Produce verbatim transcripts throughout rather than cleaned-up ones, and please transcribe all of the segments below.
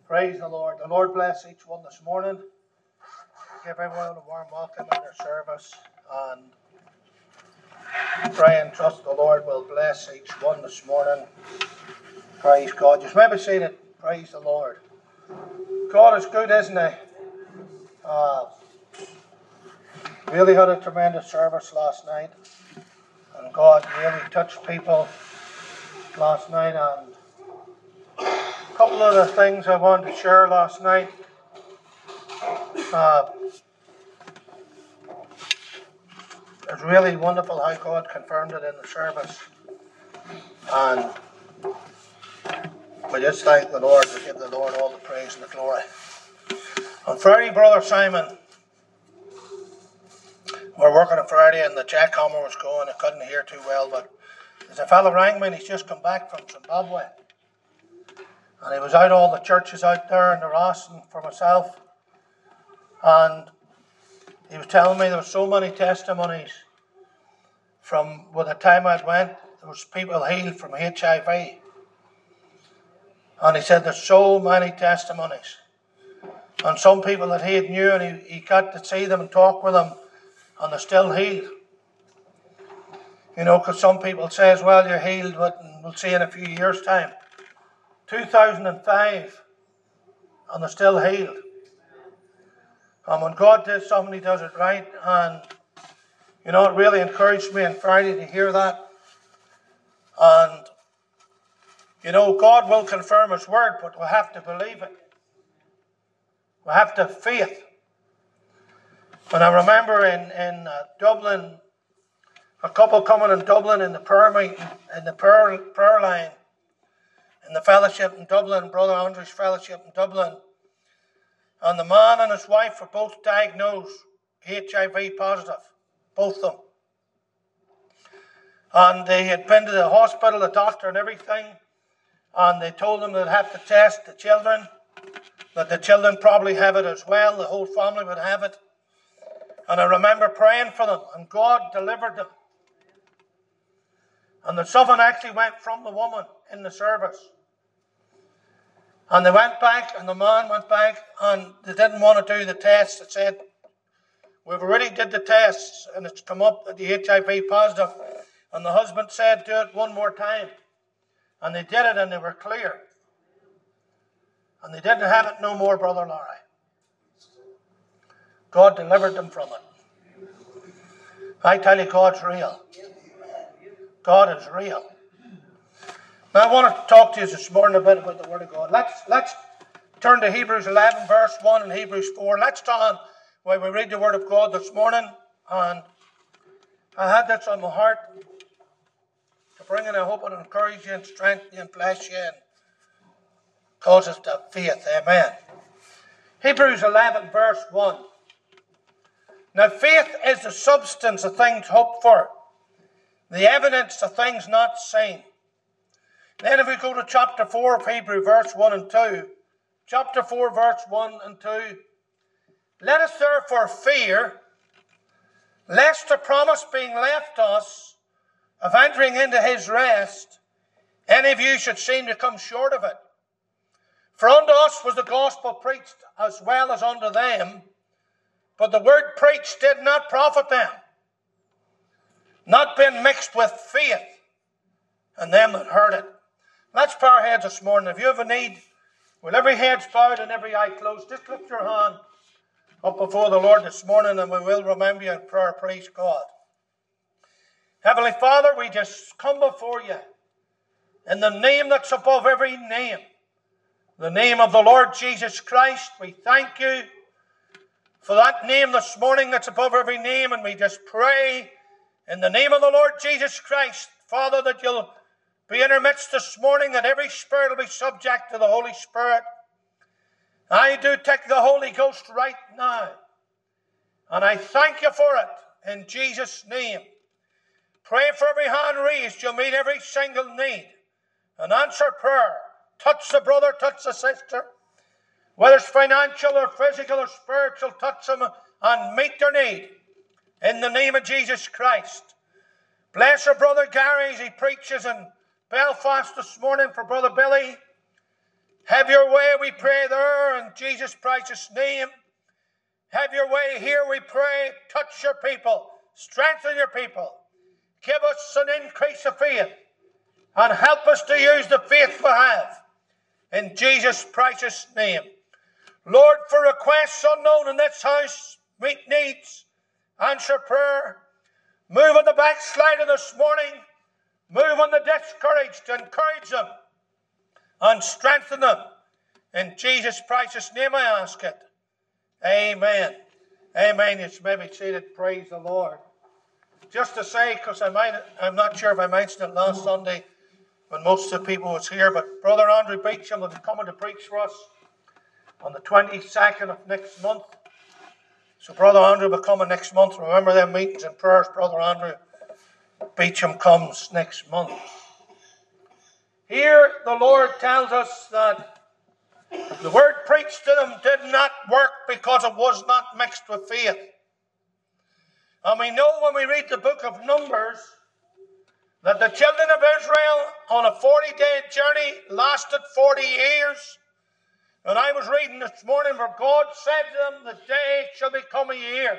Praise the Lord. The Lord bless each one this morning. Give everyone a warm welcome in their service. And pray and trust the Lord will bless each one this morning. Praise God. Just maybe say that. Praise the Lord. God is good, isn't He? Uh, really had a tremendous service last night. And God really touched people last night. And a couple of the things I wanted to share last night. Uh, it's really wonderful how God confirmed it in the service. And we just thank the Lord. We give the Lord all the praise and the glory. On Friday, Brother Simon, we're working on Friday and the jackhammer was going. I couldn't hear too well, but there's a fellow rang me and he's just come back from Zimbabwe. And he was out all the churches out there in the Rossin for myself. And he was telling me there were so many testimonies from with the time I'd went. There was people healed from H I V. And he said there's so many testimonies. And some people that he had knew and he, he got to see them and talk with them and they're still healed. You know, because some people say as well, you're healed, but we'll see in a few years' time. two thousand five, and they're still healed. And when God does something, He does it right. And, you know, it really encouraged me on Friday to hear that. And, you know, God will confirm His word, but we have to believe it. We have to have faith. And I remember in, in uh, Dublin, a couple coming in Dublin in the prayer meeting, in the prayer, prayer line, in the fellowship in Dublin, Brother Andrew's fellowship in Dublin. And the man and his wife were both diagnosed H I V positive, both of them. And they had been to the hospital, the doctor and everything, and they told them they'd have to test the children, that the children probably have it as well, the whole family would have it. And I remember praying for them, and God delivered them. And the something actually went from the woman in the service. And they went back, and the man went back, and they didn't want to do the tests. They said, we've already did the tests, and it's come up at the H I V positive. And the husband said, do it one more time. And they did it, and they were clear. And they didn't have it no more, Brother Larry. God delivered them from it. I tell you, God's real. God is real. Now, I want to talk to you this morning a bit about the Word of God. Let's let's turn to Hebrews eleven, verse one, and Hebrews four. Let's stand while we read the Word of God this morning. And I had this on my heart to bring in, I hope it encourage you and strengthen you and bless you and cause us to have faith. Amen. Hebrews eleven, verse one. Now, faith is the substance of things hoped for, the evidence of things not seen. Then if we go to chapter four of Hebrews, verse one and two, chapter four, verse one and two, let us therefore fear, lest the promise being left us of entering into His rest, any of you should seem to come short of it. For unto us was the gospel preached as well as unto them, but the word preached did not profit them, not being mixed with faith in them that heard it. Let's bow our heads this morning. If you have a need, with every head bowed and every eye closed, just lift your hand up before the Lord this morning and we will remember you in prayer. Praise God. Heavenly Father, we just come before you in the name that's above every name, the name of the Lord Jesus Christ. We thank you for that name this morning that's above every name, and we just pray in the name of the Lord Jesus Christ, Father, that you'll be in our midst this morning, that every spirit will be subject to the Holy Spirit. I do take the Holy Ghost right now, and I thank you for it in Jesus' name. Pray for every hand raised. You'll meet every single need and answer prayer. Touch the brother, touch the sister. Whether it's financial or physical or spiritual, touch them and meet their need. In the name of Jesus Christ. Bless our brother Gary as he preaches in Belfast this morning for Brother Billy. Have your way, we pray there in Jesus' precious name. Have your way here, we pray. Touch your people. Strengthen your people. Give us an increase of faith. And help us to use the faith we have. In Jesus' precious name. Lord, for requests unknown in this house, meet needs, answer prayer. Move on the backslider this morning. Move on the discouraged. Encourage them. And strengthen them. In Jesus' precious name I ask it. Amen. Amen. You may be seated. Praise the Lord. Just to say, because I might, I'm not sure if I mentioned it last Sunday when most of the people was here, but Brother Andrew Beecham will be coming to preach for us on the twenty-second of next month. So Brother Andrew will be coming next month. Remember them meetings and prayers. Brother Andrew Beecham comes next month. Here the Lord tells us that the word preached to them did not work because it was not mixed with faith. And we know when we read the book of Numbers that the children of Israel on a forty-day journey lasted forty years. And I was reading this morning where God said to them, the day shall become a year.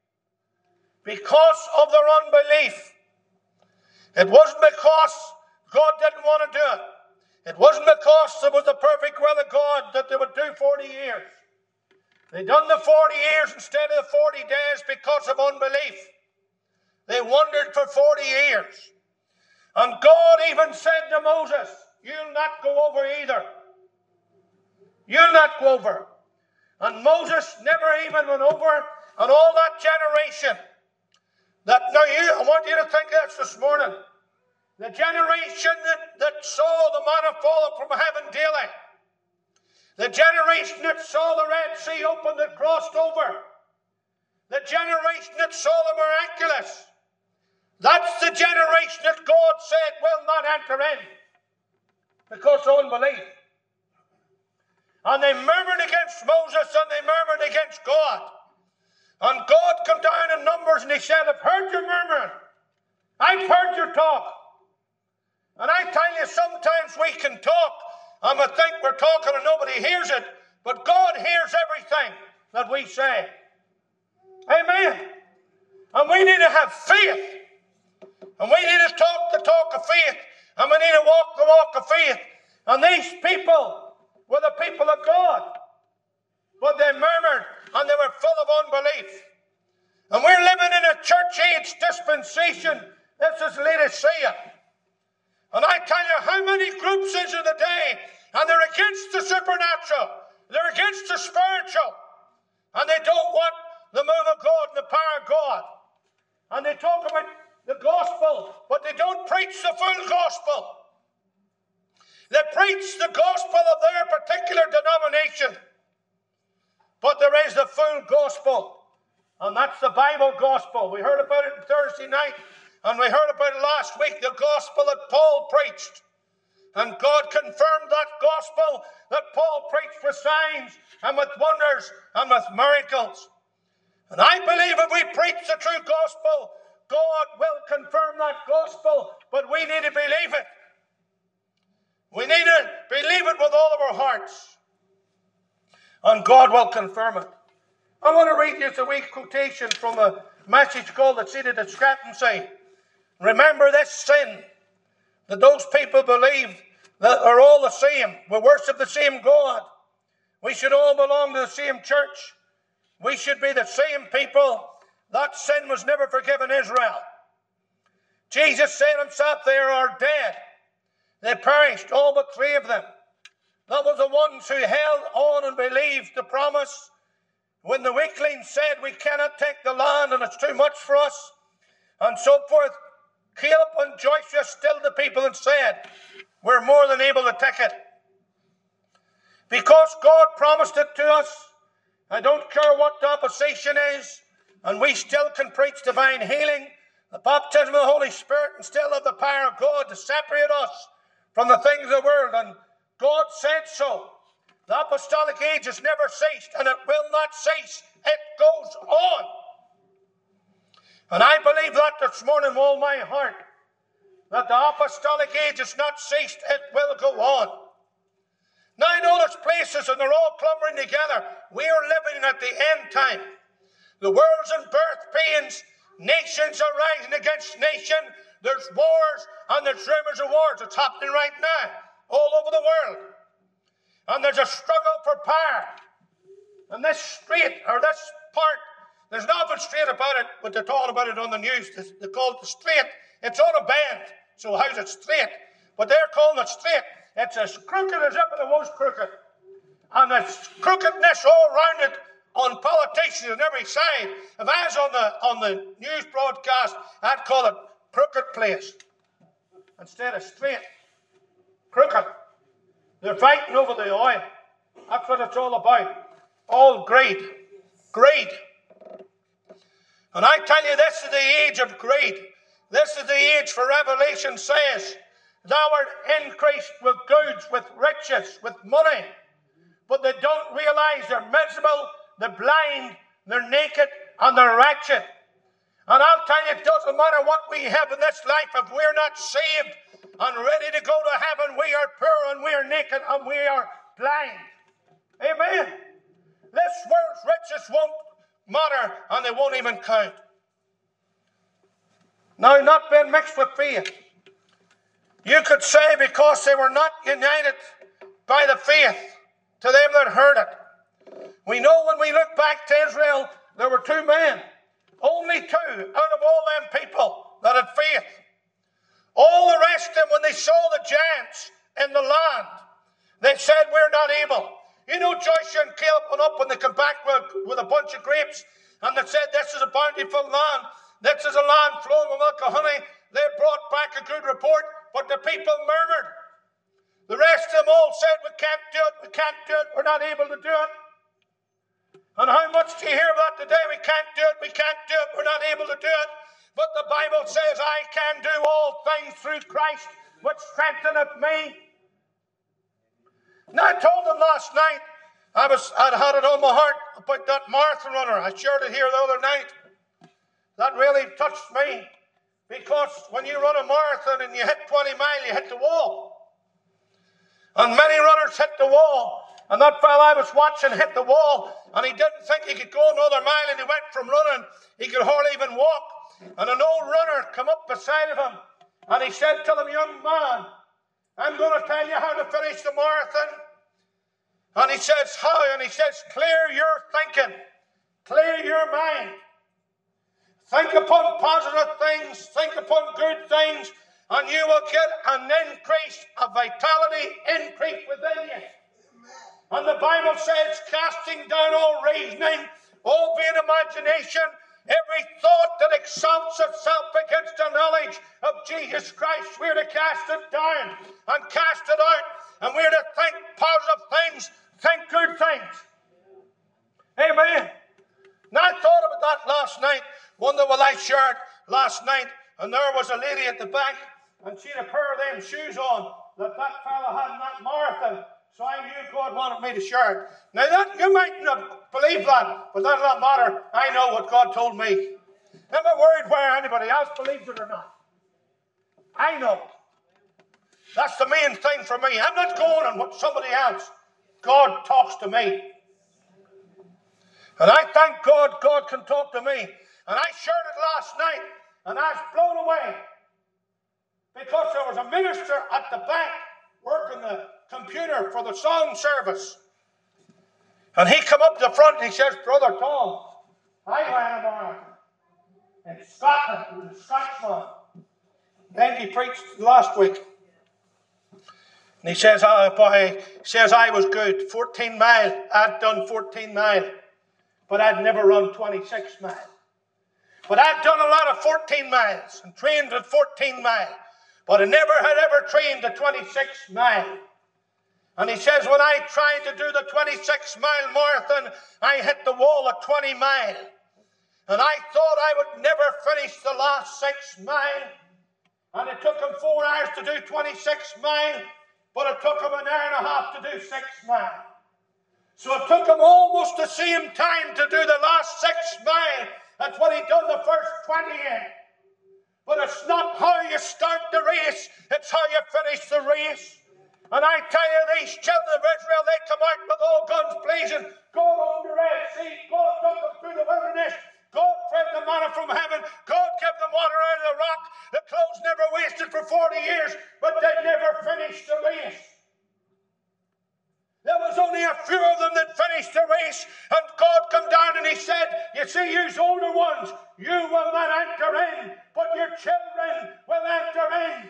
Because of their unbelief. It wasn't because God didn't want to do it. It wasn't because it was the perfect will of God that they would do forty years. They done the forty years instead of the forty days because of unbelief. They wandered for forty years. And God even said to Moses, you'll not go over either. You'll not go over. And Moses never even went over. And all that generation. That now you, I want you to think this this morning. The generation that, that saw the manna fall from heaven daily. The generation that saw the Red Sea open that crossed over. The generation that saw the miraculous. That's the generation that God said will not enter in. Because of unbelief. And they murmured against Moses and they murmured against God. And God came down in Numbers and he said, I've heard your murmuring. I've heard your talk. And I tell you, sometimes we can talk and we think we're talking and nobody hears it. But God hears everything that we say. Amen. And we need to have faith. And we need to talk the talk of faith. And we need to walk the walk of faith. And these people were the people of God. But they murmured and they were full of unbelief. And we're living in a church age dispensation. This is Laodicea. And I tell you how many groups is in the day, and they're against the supernatural. They're against the spiritual. And they don't want the move of God and the power of God. And they talk about the gospel, but they don't preach the full gospel. They preach the gospel of their particular denomination. But there is the full gospel. And that's the Bible gospel. We heard about it on Thursday night. And we heard about it last week, the gospel that Paul preached. And God confirmed that gospel that Paul preached with signs and with wonders and with miracles. And I believe if we preach the true gospel, God will confirm that gospel, but we need to believe it. We need to believe it with all of our hearts. And God will confirm it. I want to read you a wee quotation from a message called The Seed of Discrepancy. Remember this sin, that those people believe that are all the same. We worship the same God. We should all belong to the same church. We should be the same people. That sin was never forgiven Israel. Jesus said himself, they are dead. They perished, all but three of them. That was the ones who held on and believed the promise. When the weaklings said, we cannot take the land and it's too much for us, and so forth, Caleb and Joshua still the people and said, we're more than able to take it. Because God promised it to us, I don't care what the opposition is, and we still can preach divine healing, the baptism of the Holy Spirit, and still have the power of God to separate us from the things of the world. And God said so. The apostolic age has never ceased, and it will not cease. It goes on. And I believe that this morning with all my heart, that the apostolic age has not ceased, it will go on. Now I know there's races, and they're all clumbering together. We are living at the end time. The world's in birth pains. Nations are rising against nation. There's wars, and there's rumors of wars. It's happening right now, all over the world. And there's a struggle for power. And this strait, or this part, there's nothing straight about it, but they're talking about it on the news. They call it the strait. It's on a bend, so how's it straight? But they're calling it straight. It's as crooked as ever it was crooked. And there's crookedness all around it on politicians on every side. If I was on the, on the news broadcast, I'd call it crooked place instead of straight. Crooked. They're fighting over the oil. That's what it's all about. All greed. Greed. And I tell you, this is the age of greed. This is the age, for Revelation says, thou art increased with goods, with riches, with money. But they don't realize they're miserable, they're blind, they're naked, and they're wretched. And I'll tell you, it doesn't matter what we have in this life, if we're not saved and ready to go to heaven, we are poor and we are naked and we are blind. Amen. This world's riches won't matter, and they won't even count. Now, not being mixed with faith. You could say because they were not united by the faith to them that heard it. We know when we look back to Israel, there were two men. Only two out of all them people that had faith. All the rest of them, when they saw the giants in the land, they said, we're not able. You know, Joshua and Caleb went up and they come back with, with a bunch of grapes, and they said, this is a bountiful land. This is a land flowing with milk and honey. They brought back a good report, but the people murmured. The rest of them all said, we can't do it, we can't do it, we're not able to do it. And how much do you hear about today? We can't do it, we can't do it, we're not able to do it. But the Bible says, I can do all things through Christ, which strengtheneth me. Now, I told them last night, I was, I'd had it on my heart about that marathon runner. I shared it here the other night. That really touched me. Because when you run a marathon and you hit twenty miles, you hit the wall. And many runners hit the wall. And that fellow I was watching hit the wall. And he didn't think he could go another mile. And he went from running, he could hardly even walk. And an old runner come up beside of him. And he said to him, young man, I'm going to tell you how to finish the marathon. And he says, how? And he says, clear your thinking. Clear your mind. Think upon positive things. Think upon good things. And you will get an increase of vitality, increase within you. And the Bible says, casting down all reasoning, all vain imagination, every thought that exalts itself against the knowledge of Jesus Christ, we're to cast it down and cast it out. And we're to think positive things, think good things. Amen. Now, I thought about that last night. Wonder will I shared last night, and there was a lady at the back, and she had a pair of them shoes on that that fella had in that marathon. So I knew God wanted me to share it. Now, that, you might not believe that, but that doesn't matter. I know what God told me. I'm not worried whether anybody else believes it or not. I know. That's the main thing for me. I'm not going on what somebody else. God talks to me. And I thank God God can talk to me. And I shared it last night, and I was blown away. Because there was a minister at the back working the computer for the song service. And he come up to the front and he says, Brother Tom, I ran a marathon in Scotland. He was a Scotsman. Then he preached last week. And he says, oh, boy, he says I was good. fourteen mile. I'd done fourteen mile. But I'd never run twenty-six mile. But I'd done a lot of fourteen miles and trained at fourteen mile. But I never had ever trained a twenty-six mile. And he says, when I tried to do the twenty-six mile marathon, I hit the wall at twenty mile. And I thought I would never finish the last six mile. And it took him four hours to do twenty-six mile. But it took him an hour and a half to do six mile. So it took him almost the same time to do the last six mile. That's what he done the first twenty in. But it's not how you start the race, it's how you finish the race. And I tell you, these children of Israel, they come out with occasion, God opened the Red Sea. God took them through the wilderness. God fed the manna from heaven. God kept them water out of the rock. The clothes never wasted for forty years, but they never finished the race. There was only a few of them that finished the race, and God come down and he said, you see, you older ones, you will not enter in, but your children will enter in.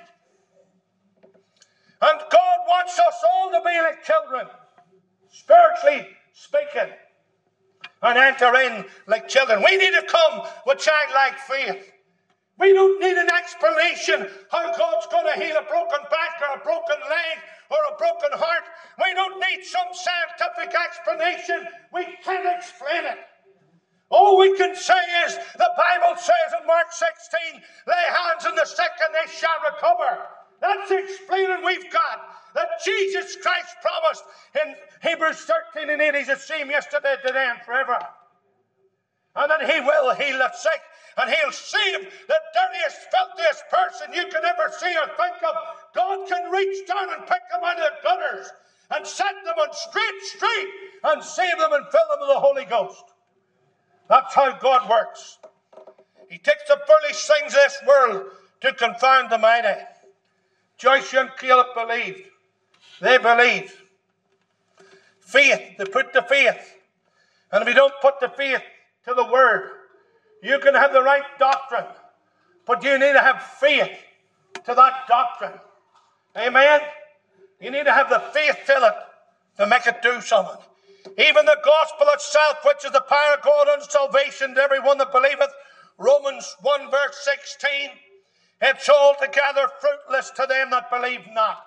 And God wants us all to be like children, spiritually speaking, and enter in like children. We need to come with childlike faith. We don't need an explanation how God's going to heal a broken back or a broken leg or a broken heart. We don't need some scientific explanation. We can't explain it. All we can say is the Bible says in Mark sixteen, lay hands on the sick and they shall recover. That's the explaining we've got. That Jesus Christ promised in Hebrews thirteen and eight, he's the same yesterday, today, and forever. And that he will heal the sick, and he'll save the dirtiest, filthiest person you can ever see or think of. God can reach down and pick them out of the gutters and set them on straight street and save them and fill them with the Holy Ghost. That's how God works. He takes the foolish things of this world to confound the mighty. Joshua and Caleb believed. They believed. Faith, they put the faith. And if you don't put the faith to the word, you can have the right doctrine, but you need to have faith to that doctrine. Amen? You need to have the faith to it to make it do something. Even the gospel itself, which is the power of God unto salvation to everyone that believeth, Romans one verse sixteen, it's altogether fruitless to them that believe not.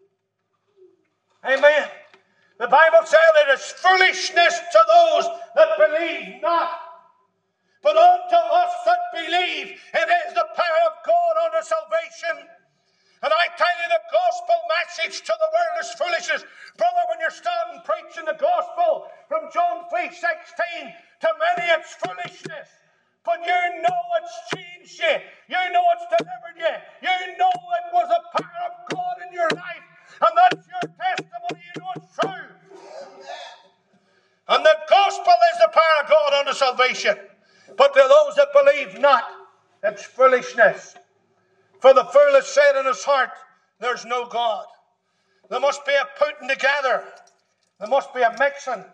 Amen. The Bible says it is foolishness to those that believe not. But unto us that believe, it is the power of God unto salvation. And I tell you, the gospel message to the world is foolishness. Brother, when you're standing preaching the gospel from John three sixteen, to many it's foolishness. But you know it's changed you. You know it's delivered you. You know it was the power of God in your life. And that's your testimony. You know it's true. And the gospel is the power of God unto salvation. But to those that believe not, it's foolishness. For the fool has said in his heart, there's no God. There must be a putting together. There must be a mixing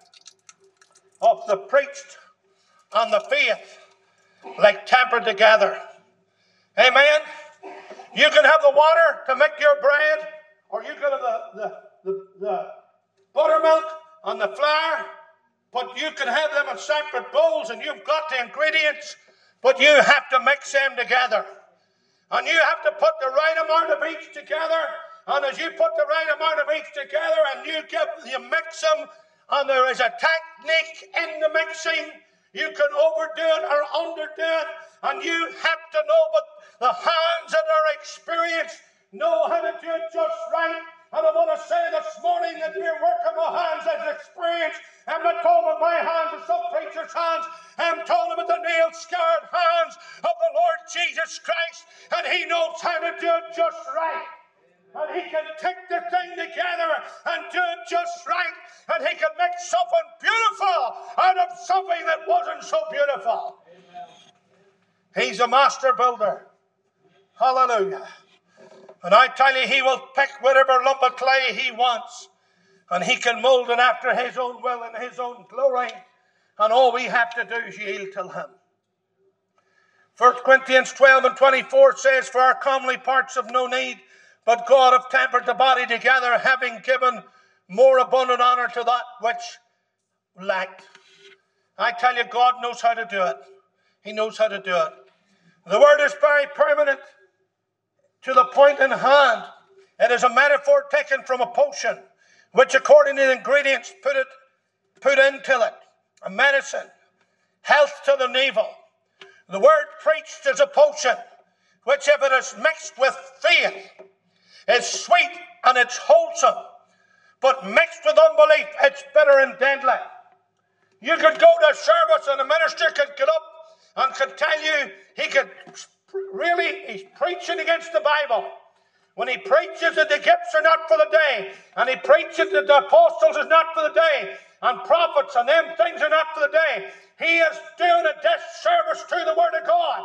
of the preached and the faith, like tempered together. Amen? You can have the water to make your bread, or you can have the, the, the, the buttermilk and the flour, but you can have them in separate bowls, and you've got the ingredients, but you have to mix them together. And you have to put the right amount of each together, and as you put the right amount of each together, and you give, you mix them, and there is a technique in the mixing. You can overdo it or underdo it, and you have to know, but the hands that are experienced know how to do it just right. And I want to say this morning that we're working with hands that's experienced. I'm not talking about my hands or some preacher's hands. I'm talking about the nail-scarred hands of the Lord Jesus Christ. And he knows how to do it just right. And he can take the thing together and do it just right. And he can make something beautiful out of something that wasn't so beautiful. He's a master builder. Hallelujah. And I tell you, he will pick whatever lump of clay he wants. And he can mold it after his own will and his own glory. And all we have to do is yield to him. First Corinthians twelve and twenty-four says, for our comely parts have no need, but God hath tempered the body together, having given more abundant honor to that which lacked. I tell you, God knows how to do it. He knows how to do it. The word is very permanent. To the point in hand, it is a metaphor taken from a potion, which according to the ingredients put it, put into it, a medicine, health to the navel. The word preached is a potion, which if it is mixed with faith, is sweet and it's wholesome, but mixed with unbelief, it's bitter and deadly. You could go to a service and a minister could get up and could tell you, he could really, he's preaching against the Bible. When he preaches that the gifts are not for the day, and he preaches that the apostles is not for the day, and prophets and them things are not for the day. He is doing a disservice to the Word of God.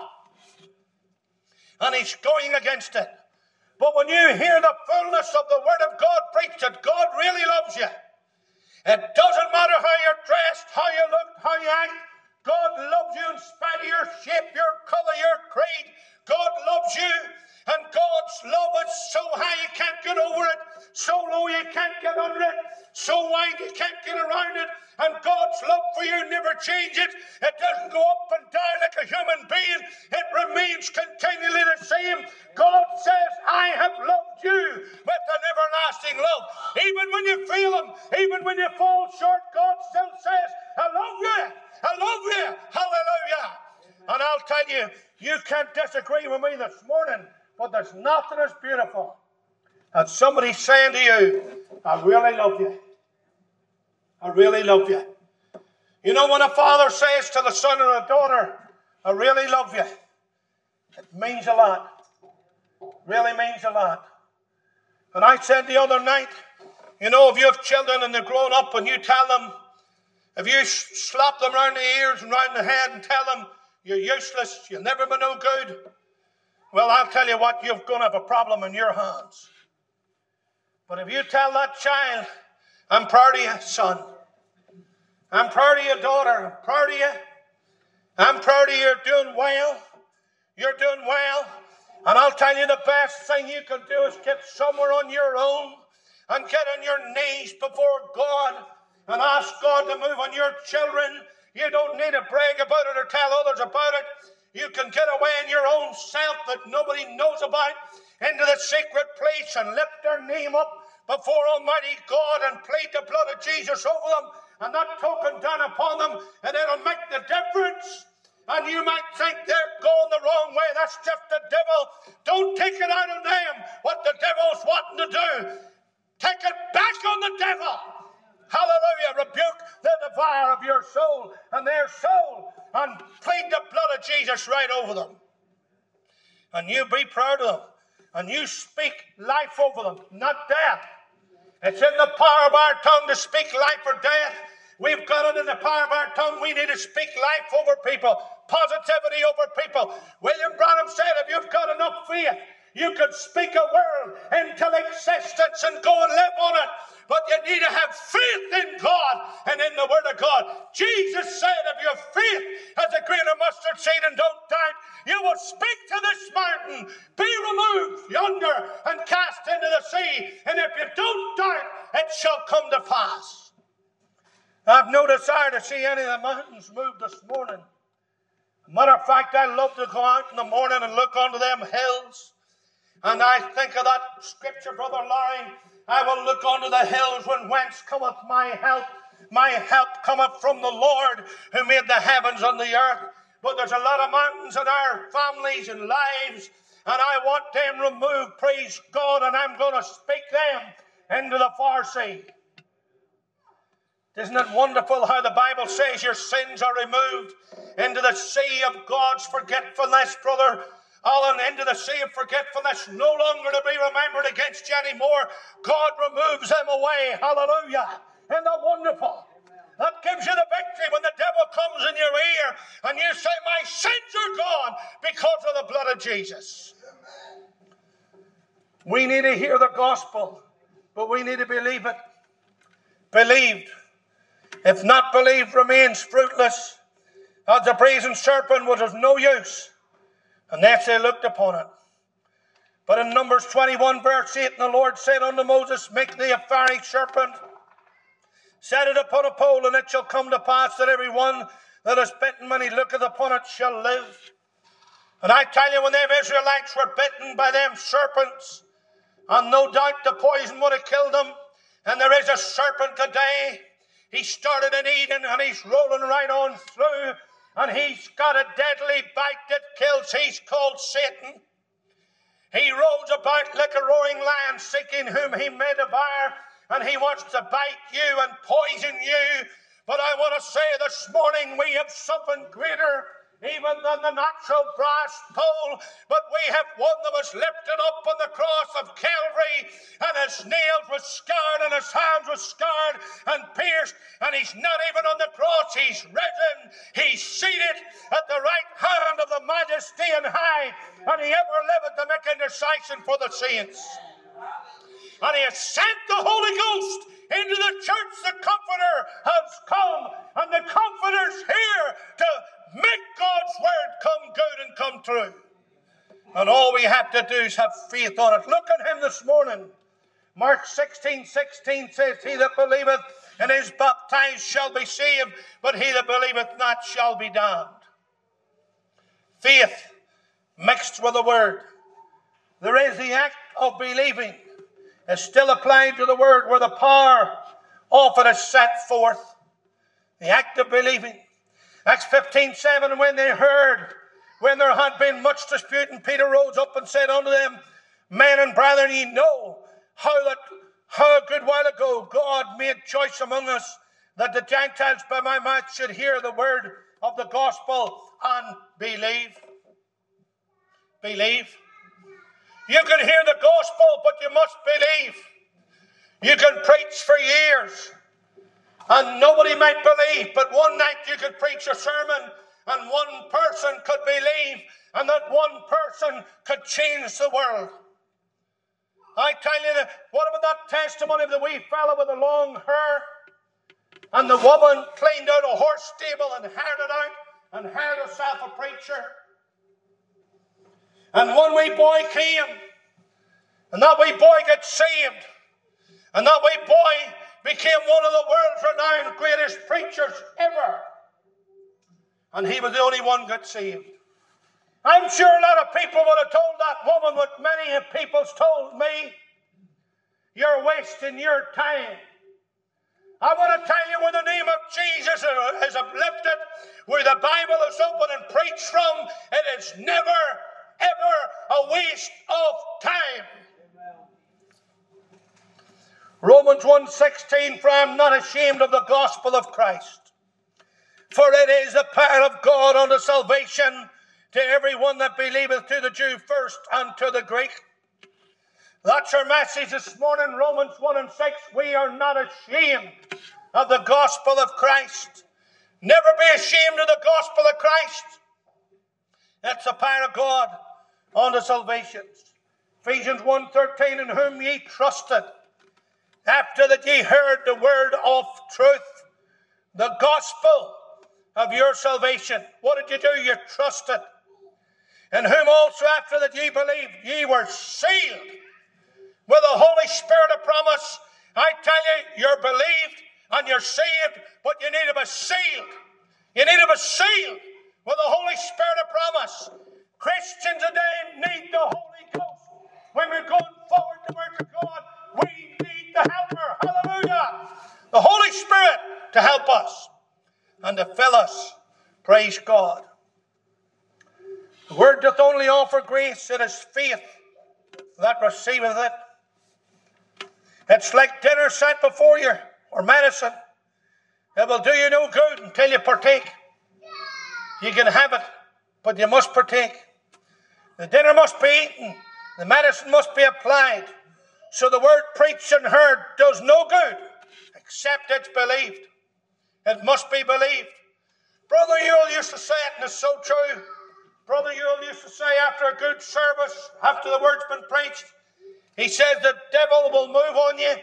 And he's going against it. But when you hear the fullness of the Word of God preached, that God really loves you. It doesn't matter how you're dressed, how you look, how you act. God loves you in spite of your shape, your color, your creed. God loves you. And God's love is so high you can't get over it, so low you can't get under it, so wide you can't get around it. And God's love for you never changes. It doesn't go up and down like a human being. It remains continually the same. God says, I have loved you with an everlasting love. Even when you fail Him, even when you fall short, God still says, I love you. I love you. Hallelujah. And I'll tell you, you can't disagree with me this morning. But there's nothing as beautiful as somebody saying to you, I really love you. I really love you. You know, when a father says to the son or a daughter, I really love you, it means a lot. It really means a lot. And I said the other night, you know, if you have children and they're grown up and you tell them, if you slap them around the ears and round the head and tell them you're useless, you'll never be no good, well, I'll tell you what, you're going to have a problem in your hands. But if you tell that child, I'm proud of you, son. I'm proud of you, daughter. I'm proud of you. I'm proud of you. You're doing well. You're doing well. And I'll tell you the best thing you can do is get somewhere on your own and get on your knees before God and ask God to move on your children. You don't need to brag about it or tell others about it. You can get away in your own self that nobody knows about into the secret place and lift their name up before Almighty God and plead the blood of Jesus over them and that token down upon them, and it'll make the difference. And you might think they're going the wrong way. That's just the devil. Don't take it out on them what the devil's wanting to do. Take it back on the devil. Hallelujah. Rebuke the devourer of your soul and their soul and plead the blood of Jesus right over them. And you be proud of them. And you speak life over them, not death. It's in the power of our tongue to speak life or death. We've got it in the power of our tongue. We need to speak life over people, positivity over people. William Branham said, if you've got enough faith, you could speak a word into existence and go and live on it. But you need to have faith in God and in the Word of God. Jesus said, if your faith has a grain of mustard seed and don't doubt, you will speak to this mountain, be removed yonder and cast into the sea. And if you don't doubt, it shall come to pass. I've no desire to see any of the mountains move this morning. Matter of fact, I love to go out in the morning and look onto them hills. And I think of that scripture, Brother Larry, I will look unto the hills when whence cometh my help. My help cometh from the Lord who made the heavens and the earth. But there's a lot of mountains in our families and lives, and I want them removed, praise God, and I'm going to speak them into the far sea. Isn't it wonderful how the Bible says your sins are removed into the sea of God's forgetfulness, Brother Alan, into the sea of forgetfulness, no longer to be remembered against you anymore. God removes them away. Hallelujah. Isn't that wonderful? That gives you the victory when the devil comes in your ear and you say, my sins are gone because of the blood of Jesus. We need to hear the gospel, but we need to believe it. Believed. If not believed, remains fruitless. As the brazen serpent was of no use unless they looked upon it. But in Numbers twenty-one, verse eight, the Lord said unto Moses, make thee a fiery serpent, set it upon a pole, and it shall come to pass that every one that is bitten when he looketh upon it shall live. And I tell you, when them Israelites were bitten by them serpents, and no doubt the poison would have killed them, and there is a serpent today. He started in Eden, and he's rolling right on through, and he's got a deadly bite that kills. He's called Satan. He rolls about like a roaring lion, seeking whom he may devour, and he wants to bite you and poison you. But I want to say this morning, we have something greater even than the natural brass pole, but we have one that was lifted up on the cross of Calvary, and his nails were scarred, and his hands were scarred and pierced, and he's not even on the cross, he's risen, he's seated at the right hand of the Majesty on high, and he ever liveth to make intercession for the saints. And he has sent the Holy Ghost into the church. The Comforter has come, and the Comforter's here to make God's word come good and come true. And all we have to do is have faith on it. Look at him this morning. Mark sixteen sixteen says, he that believeth and is baptized shall be saved, but he that believeth not shall be damned. Faith mixed with the word. There is the act of believing. Is still applied to the word where the power of it is set forth. The act of believing. Acts fifteen seven, and when they heard, when there had been much disputing, Peter rose up and said unto them, Men and brethren, ye know how that how a good while ago God made choice among us that the Gentiles by my mouth should hear the word of the gospel and believe. Believe. You can hear the gospel, but you must believe. You can preach for years, and nobody might believe, but one night you could preach a sermon, and one person could believe, and that one person could change the world. I tell you, that, what about that testimony of the wee fellow with the long hair, and the woman cleaned out a horse stable and hired it out, and hired herself a preacher? And one wee boy came, and that wee boy got saved, and that wee boy became one of the world's renowned greatest preachers ever. And he was the only one got saved. I'm sure a lot of people would have told that woman what many people's told me. You're wasting your time. I want to tell you, where the name of Jesus is uplifted, where the Bible is open and preached from, it is never ever a waste of time. Amen. Romans one sixteen, for I am not ashamed of the gospel of Christ, for it is the power of God unto salvation to every one that believeth, to the Jew first and to the Greek. That's our message this morning, Romans one and six. We are not ashamed of the gospel of Christ. Never be ashamed of the gospel of Christ. That's the power of God unto salvation. Ephesians one thirteen, in whom ye trusted, after that ye heard the word of truth, the gospel of your salvation. What did you do? You trusted. In whom also after that ye believed, ye were sealed with the Holy Spirit of promise. I tell you, you're believed and you're saved, but you need to be sealed. You need to be sealed with the Holy Spirit of promise. Christians today need the Holy Ghost. When we're going forward to work of God, we need the helper. Hallelujah. The Holy Spirit to help us and to fill us. Praise God. The word doth only offer grace. It is faith that receiveth it. It's like dinner set before you, or medicine. It will do you no good until you partake. You can have it, but you must partake. The dinner must be eaten. The medicine must be applied. So the word preached and heard does no good except it's believed. It must be believed. Brother Ewell used to say it, and it's so true. Brother Ewell used to say after a good service, after the word's been preached, he says the devil will move on you,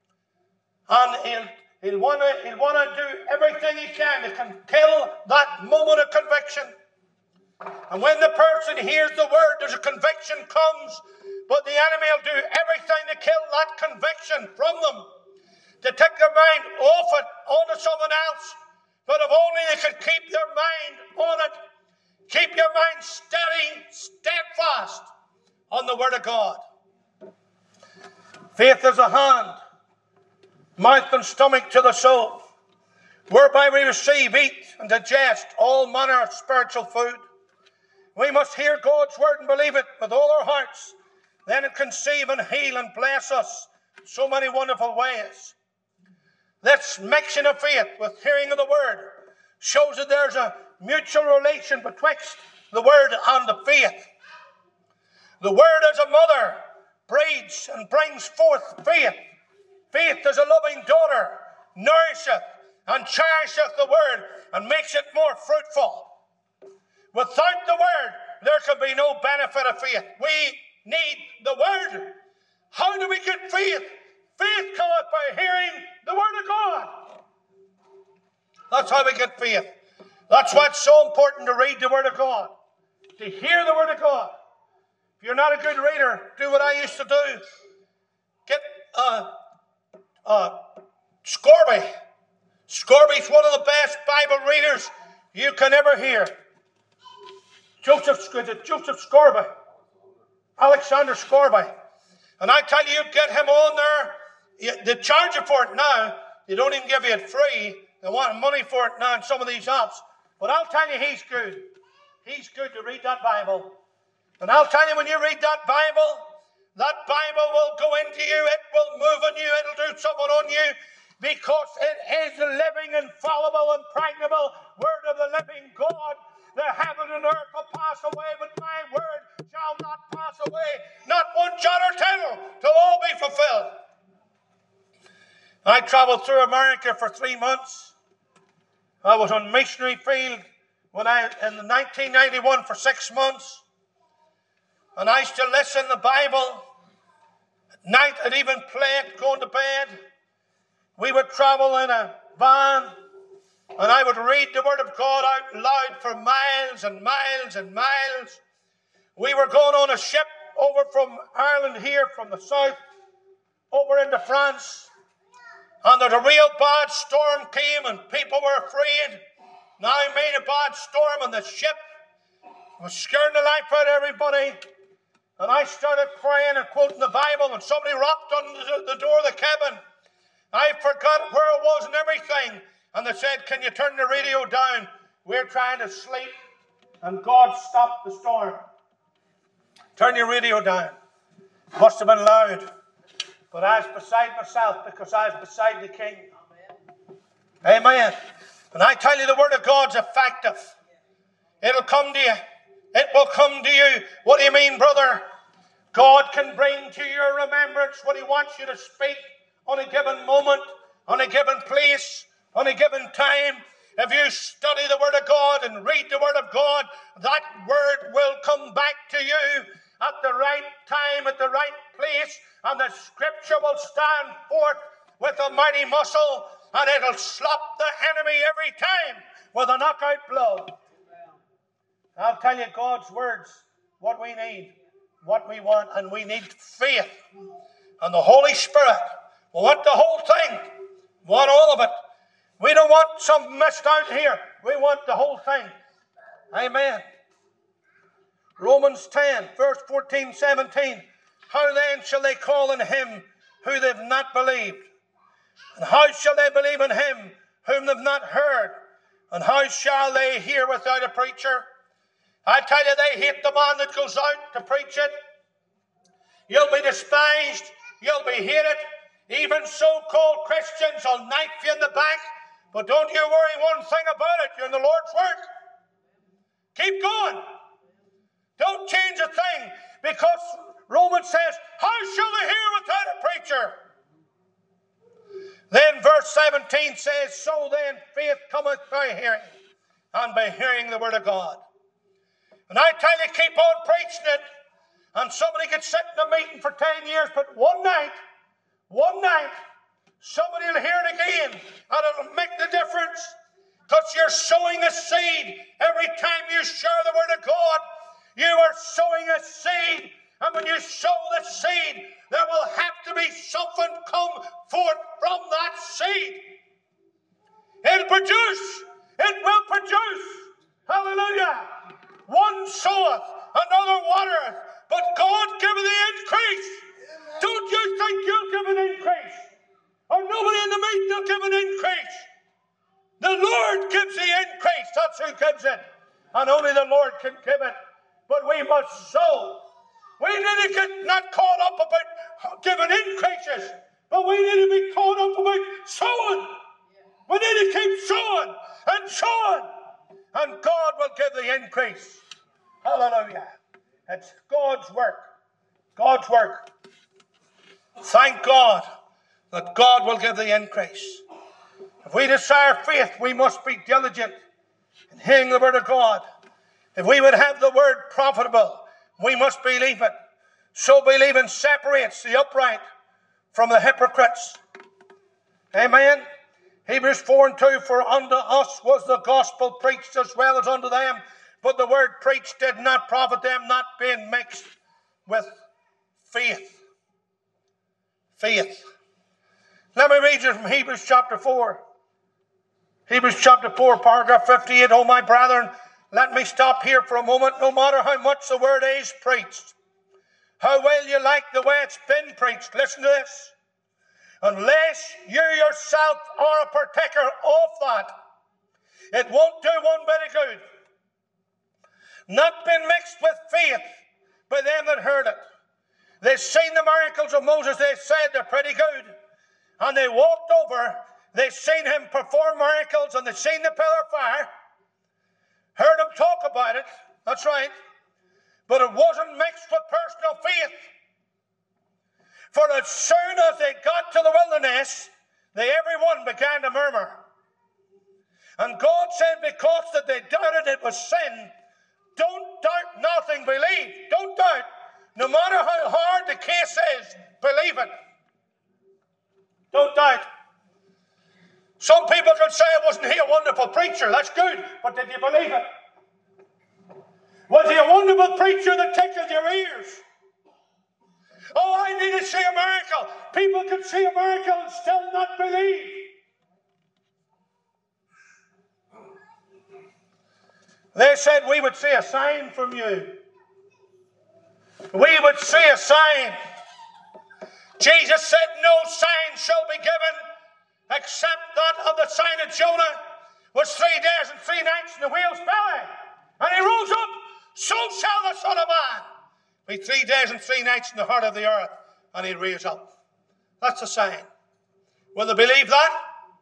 and he'll He'll want to he'll want to do everything he can to kill that moment of conviction. And when the person hears the word, there's a conviction comes, but the enemy will do everything to kill that conviction from them, to take their mind off it onto someone else. But if only they could keep their mind on it, keep your mind steady, steadfast on the word of God. Faith is a hand, mouth and stomach to the soul, whereby we receive, eat, and digest all manner of spiritual food. We must hear God's word and believe it with all our hearts. Then it can save and heal and bless us in so many wonderful ways. This mixing of faith with hearing of the word shows that there's a mutual relation betwixt the word and the faith. The word as a mother breeds and brings forth faith. Faith as a loving daughter nourisheth and cherisheth the word and makes it more fruitful. Without the word, there can be no benefit of faith. We need the word. How do we get faith? Faith cometh by hearing the word of God. That's how we get faith. That's why it's so important to read the word of God, to hear the word of God. If you're not a good reader, do what I used to do. Get uh, uh, Scorby. Scorby's one of the best Bible readers you can ever hear. Joseph, Joseph Scorby. Alexander Scorby. And I tell you, you get him on there. They charge you for it now. They don't even give you it free. They want money for it now in some of these apps. But I'll tell you, he's good. He's good to read that Bible. And I'll tell you, when you read that Bible, that Bible will go into you. It will move on you. It'll do something on you. Because it is the living, infallible, impregnable word of the living God. The heaven and earth will pass away, but my word shall not pass away. Not one jot or tittle till all be fulfilled. I traveled through America for three months. I was on missionary field when I in nineteen ninety-one for six months. And I used to listen to the Bible. At night I'd even play it, going to bed. We would travel in a van, and I would read the word of God out loud for miles and miles and miles. We were going on a ship over from Ireland here, from the south, over into France. And there's a real bad storm came, and people were afraid. Now I made a bad storm, and the ship was scaring the life out of everybody. And I started praying and quoting the Bible, and somebody rapped on the door of the cabin. I forgot where it was and everything. And they said, can you turn the radio down? We're trying to sleep. And God stopped the storm. Turn your radio down. Must have been loud. But I was beside myself because I was beside the King. Amen. Amen. And I tell you, the word of God's effective. It'll come to you. It will come to you. What do you mean, brother? God can bring to your remembrance what he wants you to speak on a given moment, on a given place, on a given time. If you study the word of God and read the word of God, that word will come back to you at the right time, at the right place, and the scripture will stand forth with a mighty muscle, and it'll slap the enemy every time with a knockout blow. I'll tell you, God's words, what we need, what we want, and we need faith. And the Holy Spirit, we want the whole thing. We want all of it. We don't want something missed out here. We want the whole thing. Amen. Romans ten, verse fourteen, seventeen. How then shall they call on him who they've not believed? And how shall they believe in him whom they've not heard? And how shall they hear without a preacher? I tell you, they hate the man that goes out to preach it. You'll be despised. You'll be hated. Even so-called Christians will knife you in the back. But don't you worry one thing about it. You're in the Lord's work. Keep going. Don't change a thing. Because Romans says, how shall they hear without a preacher? Then verse seventeen says, so then faith cometh by hearing, and by hearing the word of God. And I tell you, keep on preaching it. And somebody could sit in a meeting for ten years, but one night, one night, somebody will hear it again, and it'll make the difference. Because you're sowing a seed. Every time you share the word of God, you are sowing a seed. And when you sow the seed, there will have to be something come forth from that seed. It'll produce. It will produce. Hallelujah. One soweth, another watereth, but God giveth the increase. Don't you think you'll give an increase? Or nobody in the meeting will give an increase. The Lord gives the increase. That's who gives it. And only the Lord can give it. But we must sow. We need to get not caught up about giving increases, but we need to be caught up about sowing. We need to keep sowing and sowing. and God will give the increase. Hallelujah. It's God's work. God's work. Thank God that God will give the increase. If we desire faith, we must be diligent in hearing the word of God. If we would have the word profitable, we must believe it. So believing separates the upright from the hypocrites. Amen. Hebrews four and two, for unto us was the gospel preached as well as unto them, but the word preached did not profit them, not being mixed with faith. Faith. Let me read you from Hebrews chapter four. Hebrews chapter four, paragraph fifty-eight. Oh, my brethren, let me stop here for a moment. No matter how much the word is preached, how well you like the way it's been preached, listen to this. Unless you yourself are a partaker of that, it won't do one bit of good. Not been mixed with faith by them that heard it. They've seen the miracles of Moses. They said they're pretty good. And they walked over. They've seen him perform miracles, and they've seen the pillar of fire. Heard him talk about it. That's right. But it wasn't mixed with personal faith. For as soon as they got to the wilderness, they everyone began to murmur. And God said, because that they doubted it was sin, don't doubt nothing, believe. Don't doubt. No matter how hard the case is, believe it. Don't doubt. Some people could say, wasn't he a wonderful preacher? That's good. But did you believe it? Was he a wonderful preacher that tickled your ears? Oh, I need to see a miracle. People can see a miracle and still not believe. They said we would see a sign from you. We would see a sign. Jesus said, no sign shall be given except that of the sign of Jonah was three days and three nights in the whale's belly. And he rose up, so shall the Son of Man be three days and three nights in the heart of the earth, and he raised up. That's a sign. Will they believe that?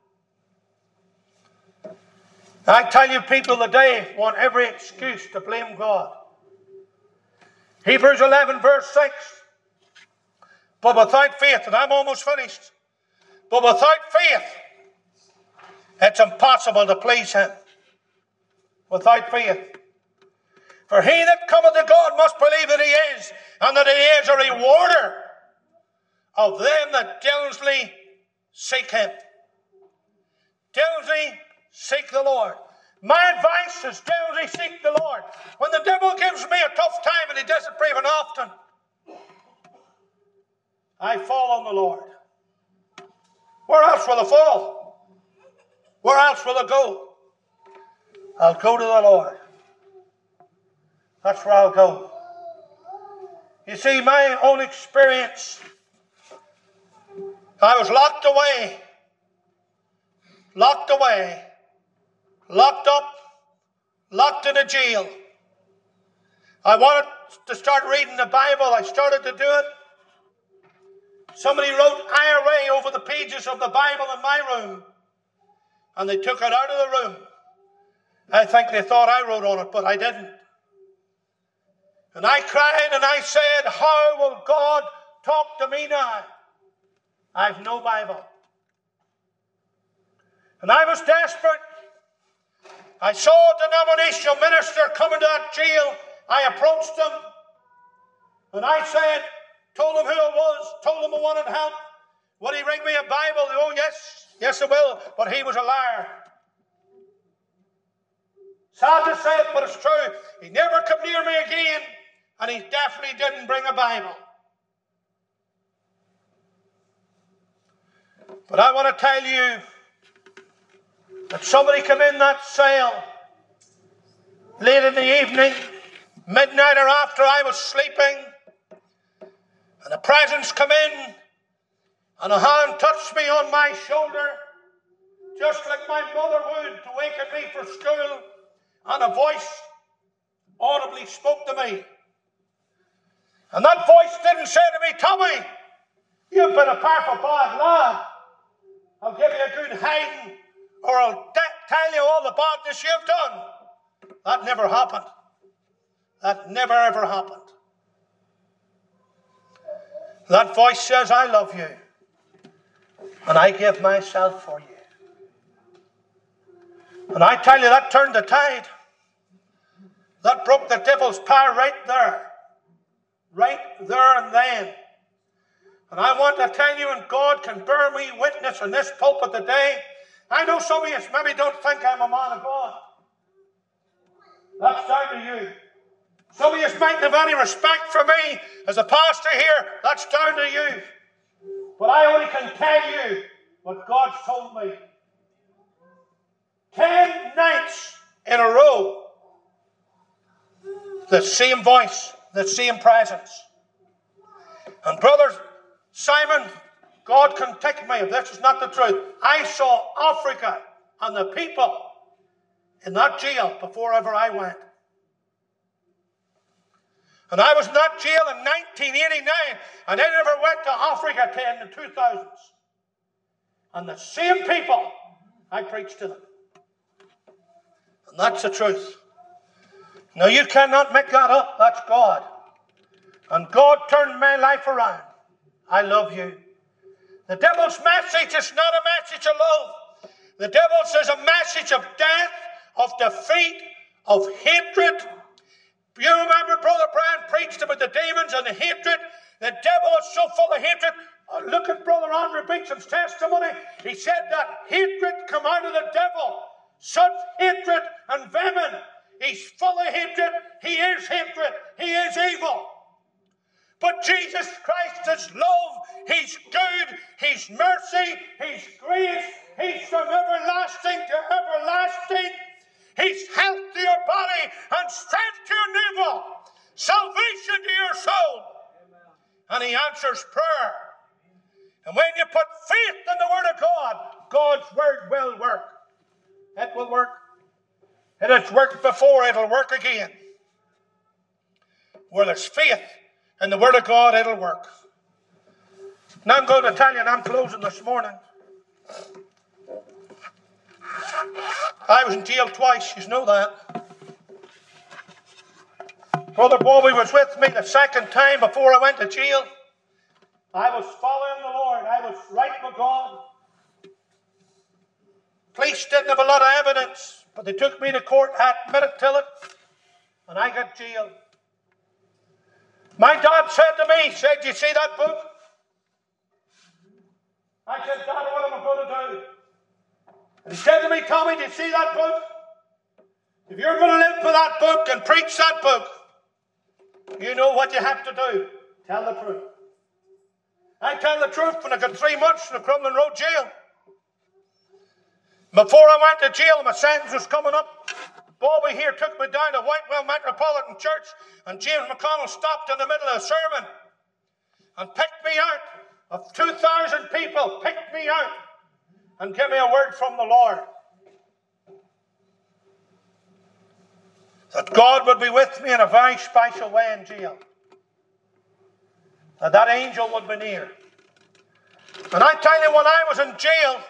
I tell you, people today want every excuse to blame God. Hebrews eleven verse six. But without faith, and I'm almost finished, but without faith, it's impossible to please him. Without faith. For he that cometh to God must believe that he is, and that he is a rewarder of them that diligently seek him. Diligently seek the Lord. My advice is diligently seek the Lord. When the devil gives me a tough time, and he does it brave and often, I fall on the Lord. Where else will I fall? Where else will I go? I'll go to the Lord. That's where I'll go. You see, my own experience, I was locked away, locked away, locked up, locked in a jail. I wanted to start reading the Bible. I started to do it. Somebody wrote I R A over the pages of the Bible in my room, and they took it out of the room. I think they thought I wrote on it, but I didn't. And I cried and I said, how will God talk to me now? I've no Bible. And I was desperate. I saw a denominational minister coming to that jail. I approached him. And I said, told him who I was, told him I wanted help. Would he bring me a Bible? Oh, yes, yes I will. But he was a liar. Sad to say it, but it's true. He never come near me again, and he definitely didn't bring a Bible. But I want to tell you that somebody came in that cell late in the evening, midnight or after I was sleeping, and the presence come in, and a hand touched me on my shoulder, just like my mother would, to waken me for school, and a voice audibly spoke to me. And that voice didn't say to me, Tommy, you've been a powerful bad lad. I'll give you a good hiding, or I'll de- tell you all the badness you've done. That never happened. That never ever happened. That voice says, I love you, and I give myself for you. And I tell you, that turned the tide. That broke the devil's power right there. Right there and then. And I want to tell you, and God can bear me witness in this pulpit today, I know some of you maybe don't think I'm a man of God. That's down to you. Some of you mightn't have any respect for me as a pastor here. That's down to you. But I only can tell you what God's told me. Ten nights in a row, the same voice, the same presence. And brother Simon, God can take me if this is not the truth. I saw Africa and the people in that jail before ever I went. And I was in that jail in nineteen eighty-nine, and I never went to Africa till in the two thousands. And the same people, I preached to them. And that's the truth. Now you cannot make that up. That's God. And God turned my life around. I love you. The devil's message is not a message of love. The devil's is a message of death, of defeat, of hatred. You remember Brother Brian preached about the demons and the hatred. The devil is so full of hatred. Oh, look at Brother Andrew Beecham's testimony. He said that hatred come out of the devil. Such hatred and venom. He's full of hatred. He is hatred. He is evil. But Jesus Christ is love. He's good. He's mercy. He's grace. He's from everlasting to everlasting. He's health to your body and strength to your navel. Salvation to your soul. And he answers prayer. And when you put faith in the Word of God, God's Word will work. It will work. It has worked before, it'll work again. Where there's faith in the Word of God, it'll work. Now I'm going to tell you, and I'm closing this morning. I was in jail twice, you know that. Brother Bobby was with me the second time before I went to jail. I was following the Lord. I was right with God. Police didn't have a lot of evidence, but they took me to court, I admitted to it, and I got jailed. My dad said to me, he said, "Do you see that book?" I said, "Dad, what am I going to do?" And he said to me, "Tommy, do you see that book? If you're going to live for that book and preach that book, you know what you have to do. Tell the truth." I tell the truth when I got three months in the Crumlin Road jail. Before I went to jail, my sentence was coming up. Bobby here took me down to Whitewell Metropolitan Church, and James McConnell stopped in the middle of a sermon and picked me out. Of two thousand people, picked me out and gave me a word from the Lord. That God would be with me in a very special way in jail. That that angel would be near. And I tell you, when I was in jail,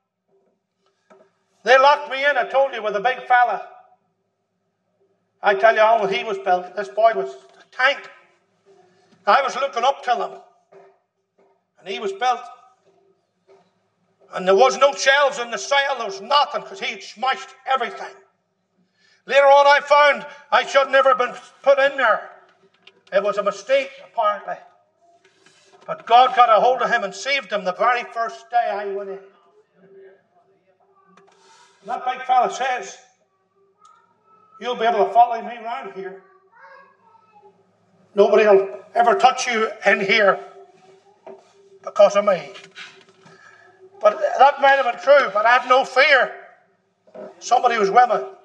they locked me in, I told you, with a big fella. I tell you how he was built. This boy was a tank. I was looking up to him. And he was built. And there was no shelves in the cell. There was nothing, because he had smashed everything. Later on I found I should never have been put in there. It was a mistake, apparently. But God got a hold of him and saved him the very first day I went in. And that big fella says, "You'll be able to follow me around here. Nobody will ever touch you in here because of me." But that might have been true, but I had no fear. Somebody was with me.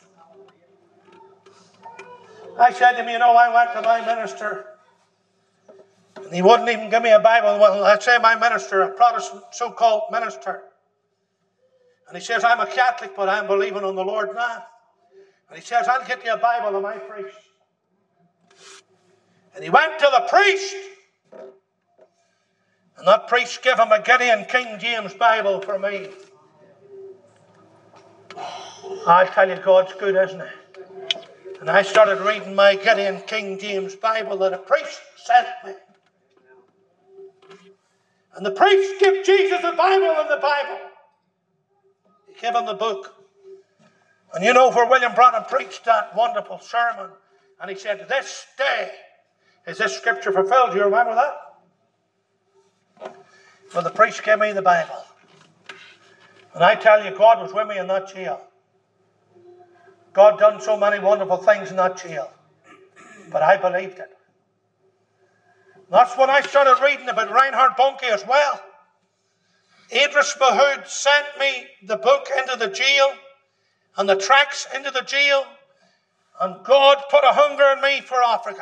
I said to him, "You know, I went to my minister, and he wouldn't even give me a Bible." Well, I'd say my minister, a Protestant so-called minister. And he says, "I'm a Catholic, but I'm believing on the Lord now." And he says, "I'll get you a Bible of my priest." And he went to the priest. And that priest gave him a Gideon King James Bible for me. I tell you, God's good, isn't he? And I started reading my Gideon King James Bible that a priest sent me. And the priest gave Jesus the Bible and the Bible. He gave him the book. And you know where William Branham preached that wonderful sermon. And he said, this day is this scripture fulfilled. Do you remember that? Well, the priest gave me the Bible. And I tell you, God was with me in that jail. God done so many wonderful things in that jail. But I believed it. That's when I started reading about Reinhard Bonnke as well. Idris Mahood sent me the book into the jail and the tracts into the jail. And God put a hunger in me for Africa.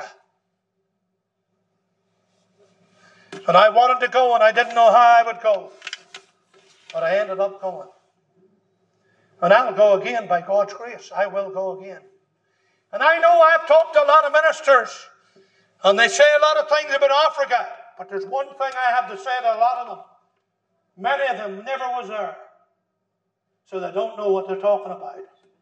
And I wanted to go and I didn't know how I would go. But I ended up going. And I'll go again by God's grace. I will go again. And I know I've talked to a lot of ministers. And they say a lot of things about Africa. But there's one thing I have to say to a lot of them. Many of them never was there. So they don't know what they're talking about.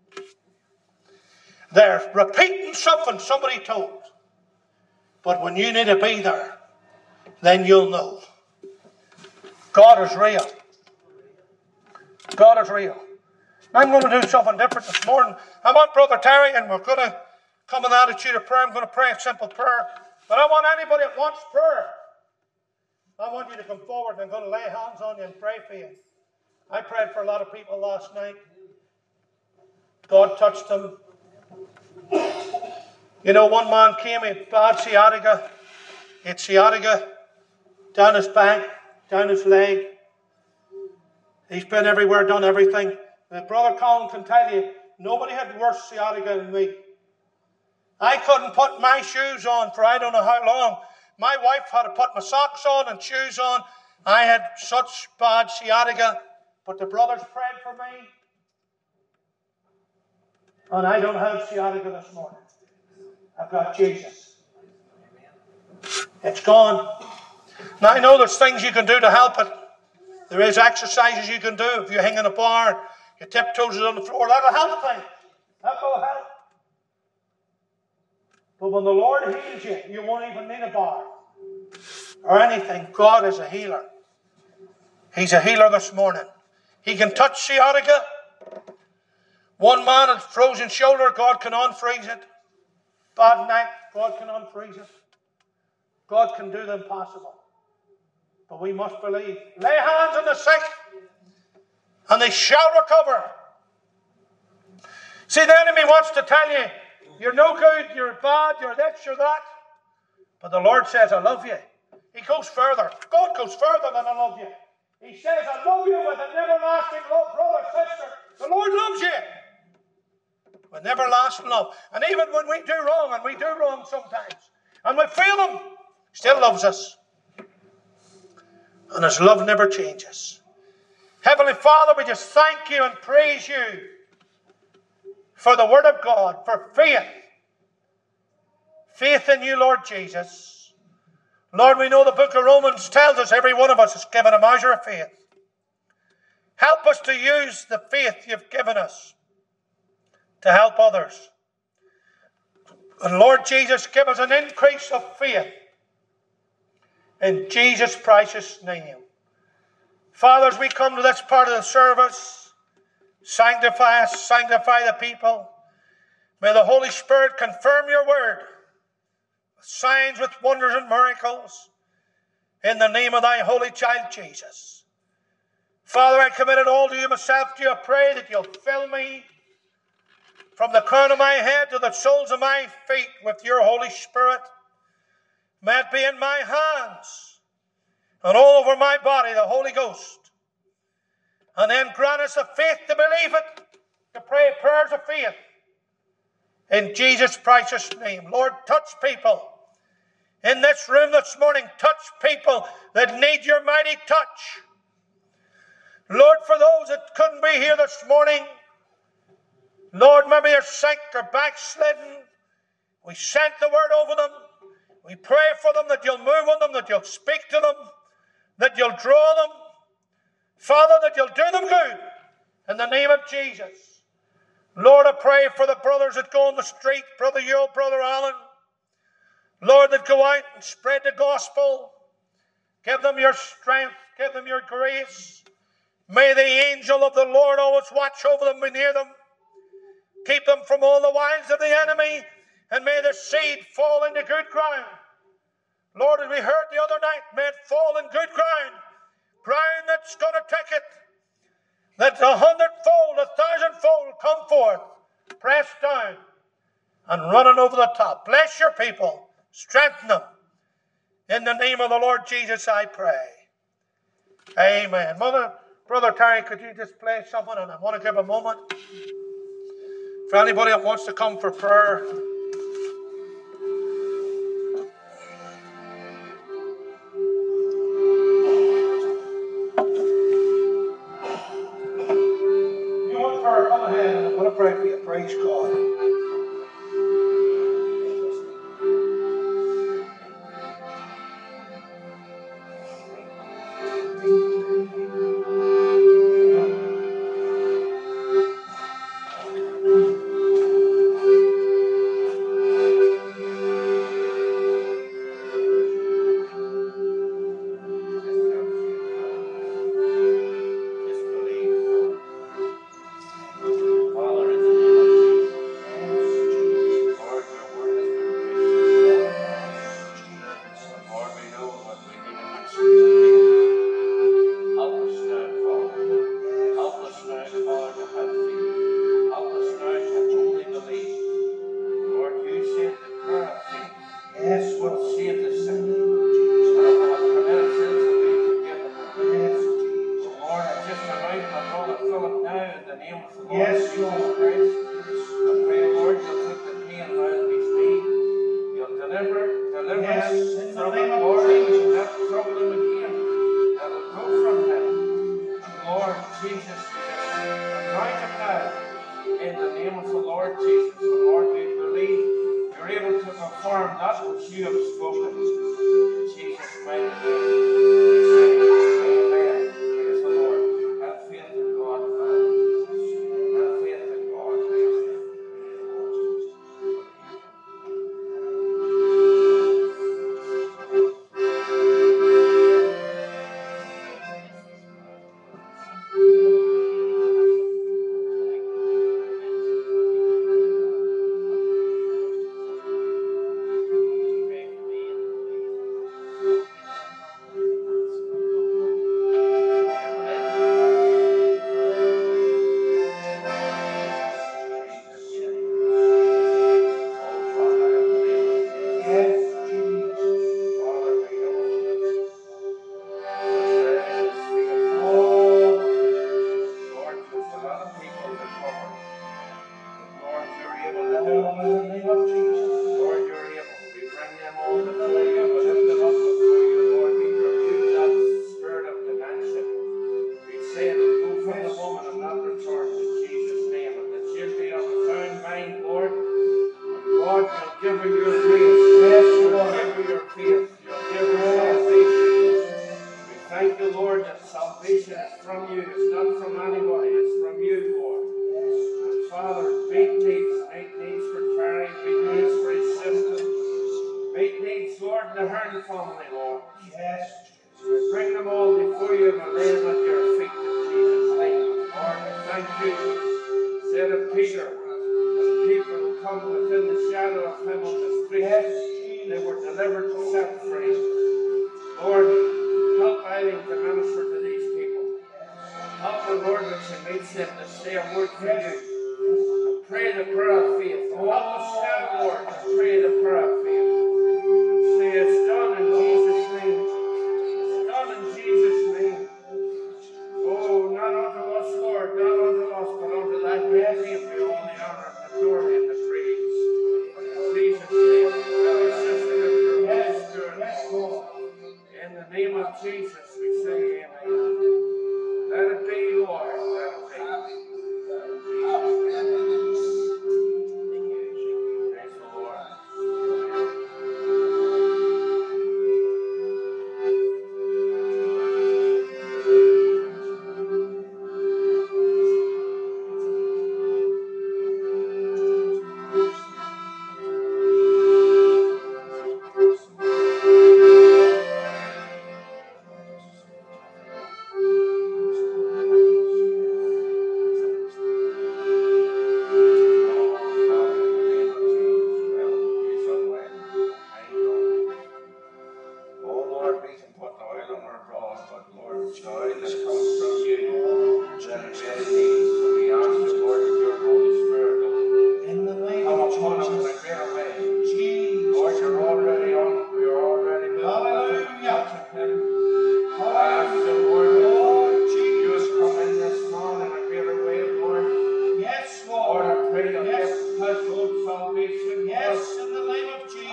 They're repeating something somebody told. But when you need to be there, then you'll know. God is real. God is real. I'm going to do something different this morning. I want Brother Terry, and we're going to come in attitude of prayer. I'm going to pray a simple prayer. But I want anybody that wants prayer, I want you to come forward, and I'm going to lay hands on you and pray for you. I prayed for a lot of people last night. God touched them. You know, one man came, he had bad sciatica. He had sciatica down his back, down his leg. He's been everywhere, done everything. And Brother Colin can tell you, nobody had worse sciatica than me. I couldn't put my shoes on for I don't know how long. My wife had to put my socks on and shoes on. I had such bad sciatica. But the brothers prayed for me. And I don't have sciatica this morning. I've got Jesus. It's gone. Now I know there's things you can do to help it. There is exercises you can do. If you hang in a bar, your tiptoes on the floor, that'll help things. That will help. But when the Lord heals you, you won't even need a bar or anything. God is a healer. He's a healer this morning. He can touch sciatica. One man had frozen shoulder, God can unfreeze it. Bad neck, God can unfreeze it. God can do the impossible. But we must believe. Lay hands on the sick, and they shall recover. See, the enemy wants to tell you, you're no good, you're bad, you're this, you're that. But the Lord says, I love you. He goes further. God goes further than I love you. He says, I love you with an everlasting love, brother, sister. The Lord loves you with everlasting love. And even when we do wrong, and we do wrong sometimes, and we fail Him, He still loves us. And His love never changes. Heavenly Father, we just thank you and praise you for the Word of God, for faith. Faith in you, Lord Jesus. Lord, we know the book of Romans tells us every one of us is given a measure of faith. Help us to use the faith you've given us to help others. And Lord Jesus, give us an increase of faith in Jesus' precious name. Father, as we come to this part of the service, sanctify us, sanctify the people. May the Holy Spirit confirm your word with signs, with wonders and miracles in the name of thy holy child Jesus. Father, I commit it all to you myself. To you I pray that you'll fill me from the crown of my head to the soles of my feet with your Holy Spirit. May it be in my hands and all over my body, the Holy Ghost. And then grant us the faith to believe it, to pray prayers of faith. In Jesus' precious name. Lord, touch people in this room this morning. Touch people that need your mighty touch. Lord, for those that couldn't be here this morning, Lord, maybe they're sick or backslidden, we sent the word over them. We pray for them that you'll move on them, that you'll speak to them, that you'll draw them. Father, that you'll do them good in the name of Jesus. Lord, I pray for the brothers that go on the street, Brother Yule, Brother Alan. Lord, that go out and spread the gospel. Give them your strength. Give them your grace. May the angel of the Lord always watch over them, be near them. Keep them from all the wiles of the enemy. And may the seed fall into good ground. Lord, as we heard the other night, may it fall in good ground. Ground that's going to take it. That a hundredfold, a thousandfold come forth. Pressed down and running over the top. Bless your people. Strengthen them. In the name of the Lord Jesus, I pray. Amen. Mother, Brother Terry, could you just play something? And I want to give a moment for anybody that wants to come for prayer. You want prayer? Come ahead. I want to pray for you. Praise God.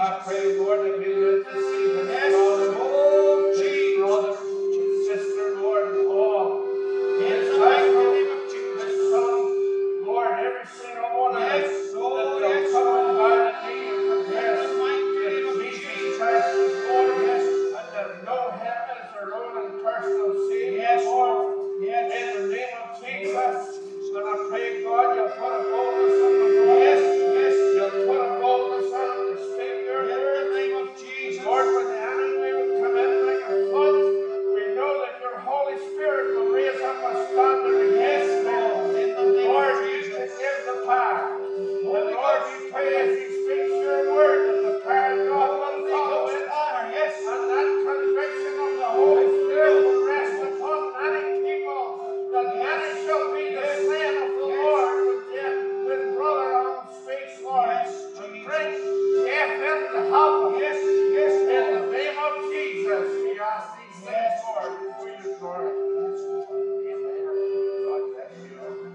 I pray, Lord, that we live to see her brother, oh, Jesus, brother, sister, Lord, and all. Yes, I this son, Lord, every single one of us that will come by the name of yes, Jesus Christ is Lord, yes, and that no heavens are rolling personal sin, yes, Lord, yes, in the name of Jesus. And I pray, God, you'll put a boldness on the Lord. Yes, yes, you'll put a boldness on them to speak your word in the name of Jesus. Lord, when the enemy will come in like a flood, we know that your Holy Spirit will raise up a standard against them. In the name Lord, of Jesus, you can give the power. And Lord, we pray as he speaks your word that the power of God will follow it. Yes, and that conviction of the Holy Spirit will rest upon many people, that many shall be the slain of the Lord with death, with brother on speaks, Lord. And bring death into help. Yes, yes, in the name of Jesus, we ask these things, Lord, for your glory. Amen. God bless you.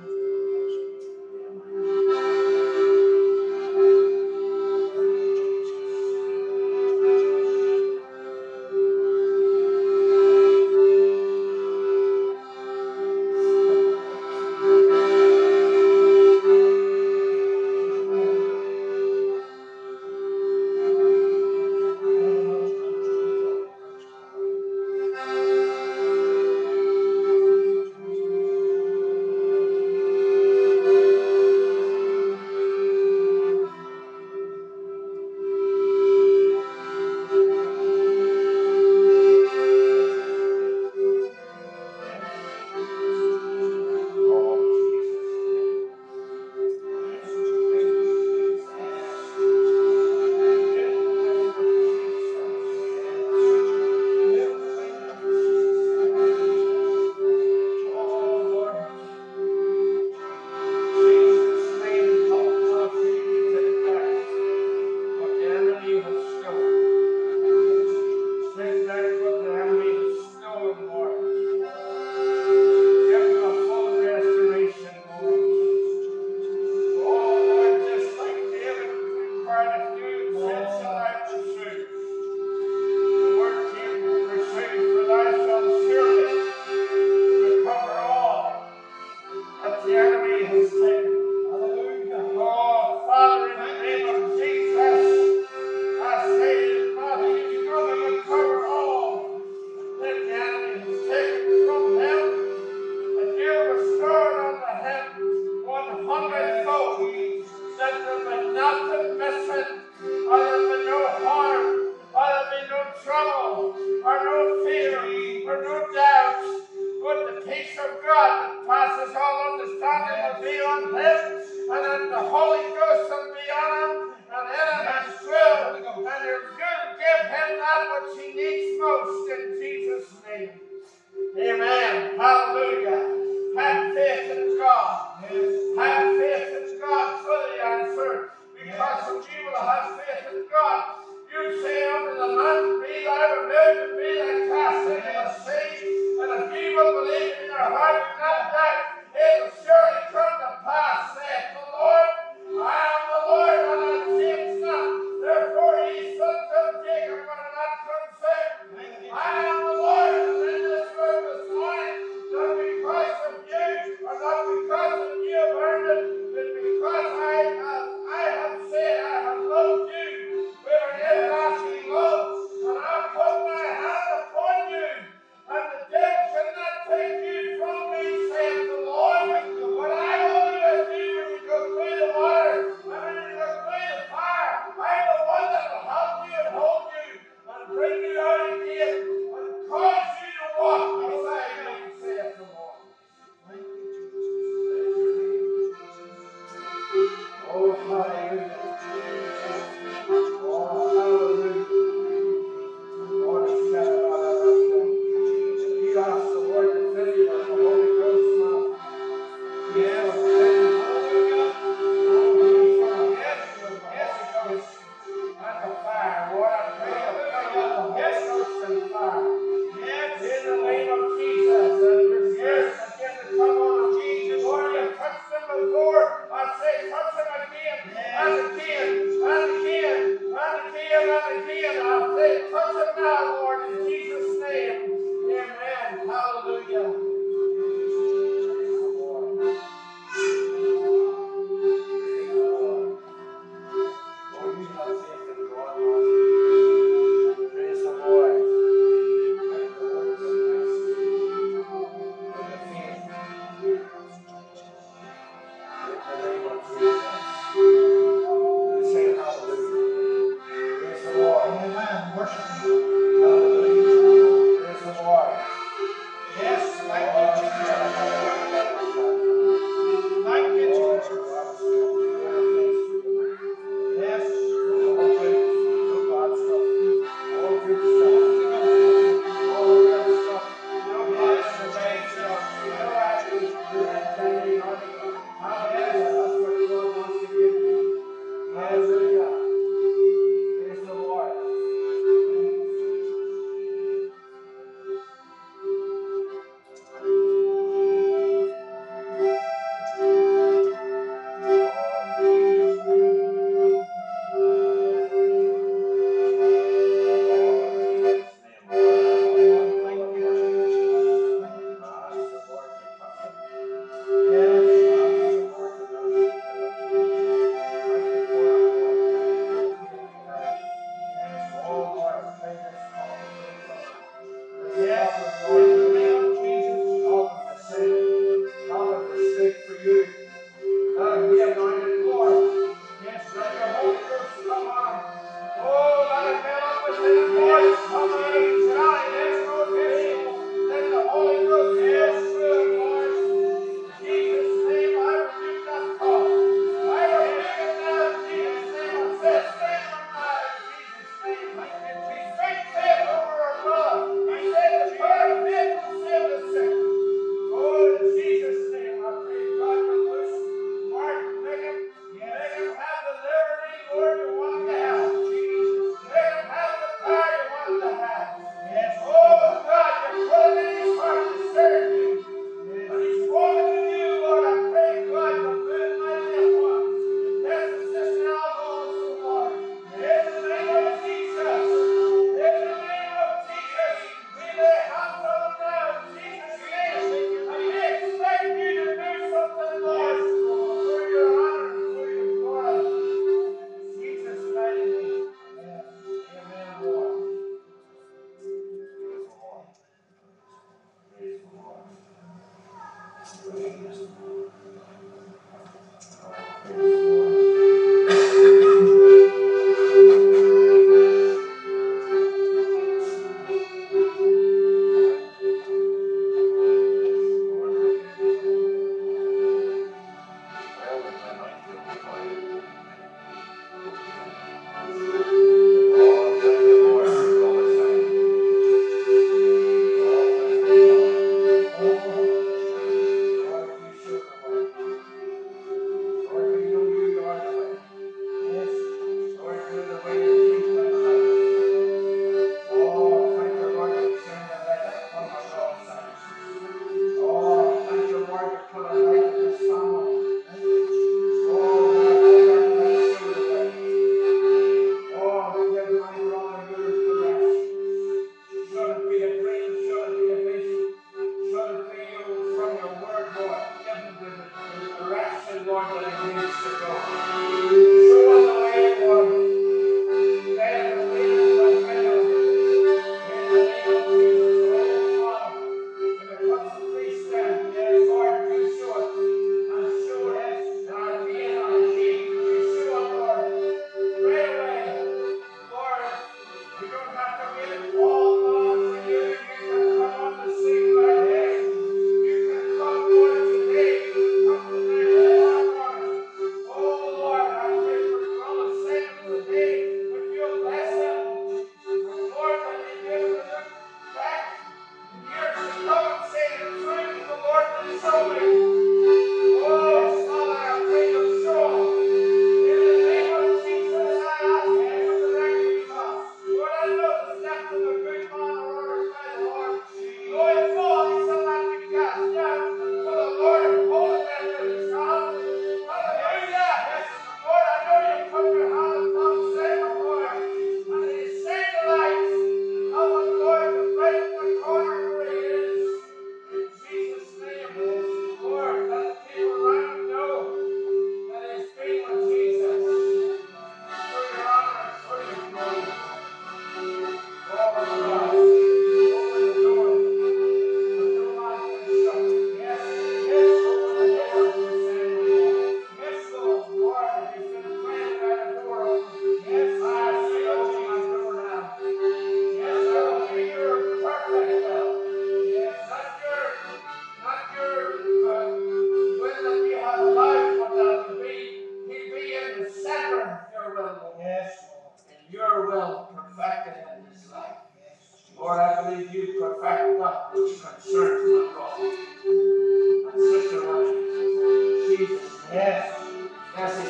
Oh,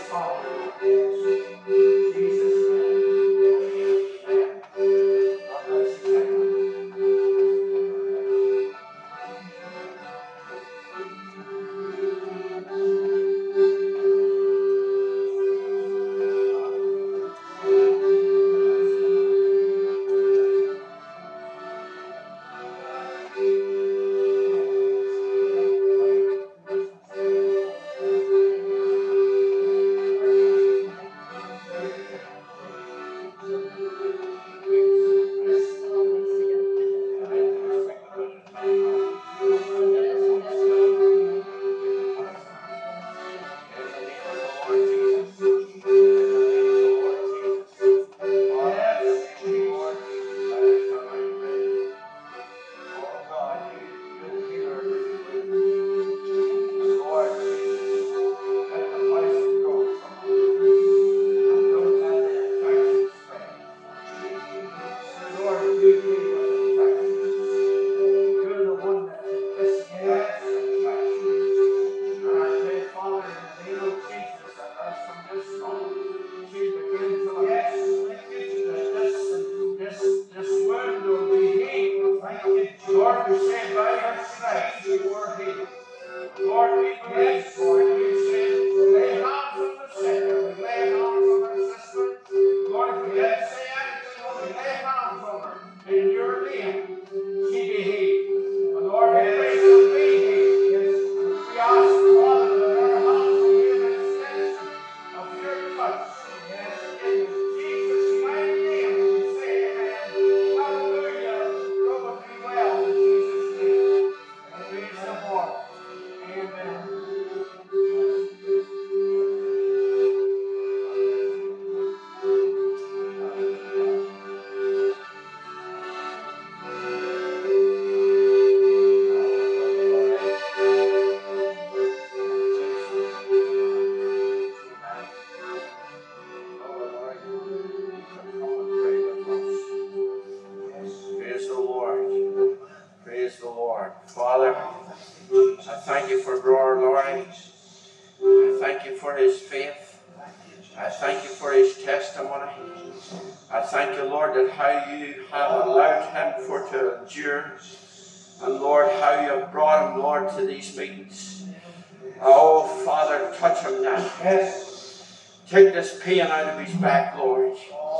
Take this pain out of his back, Lord.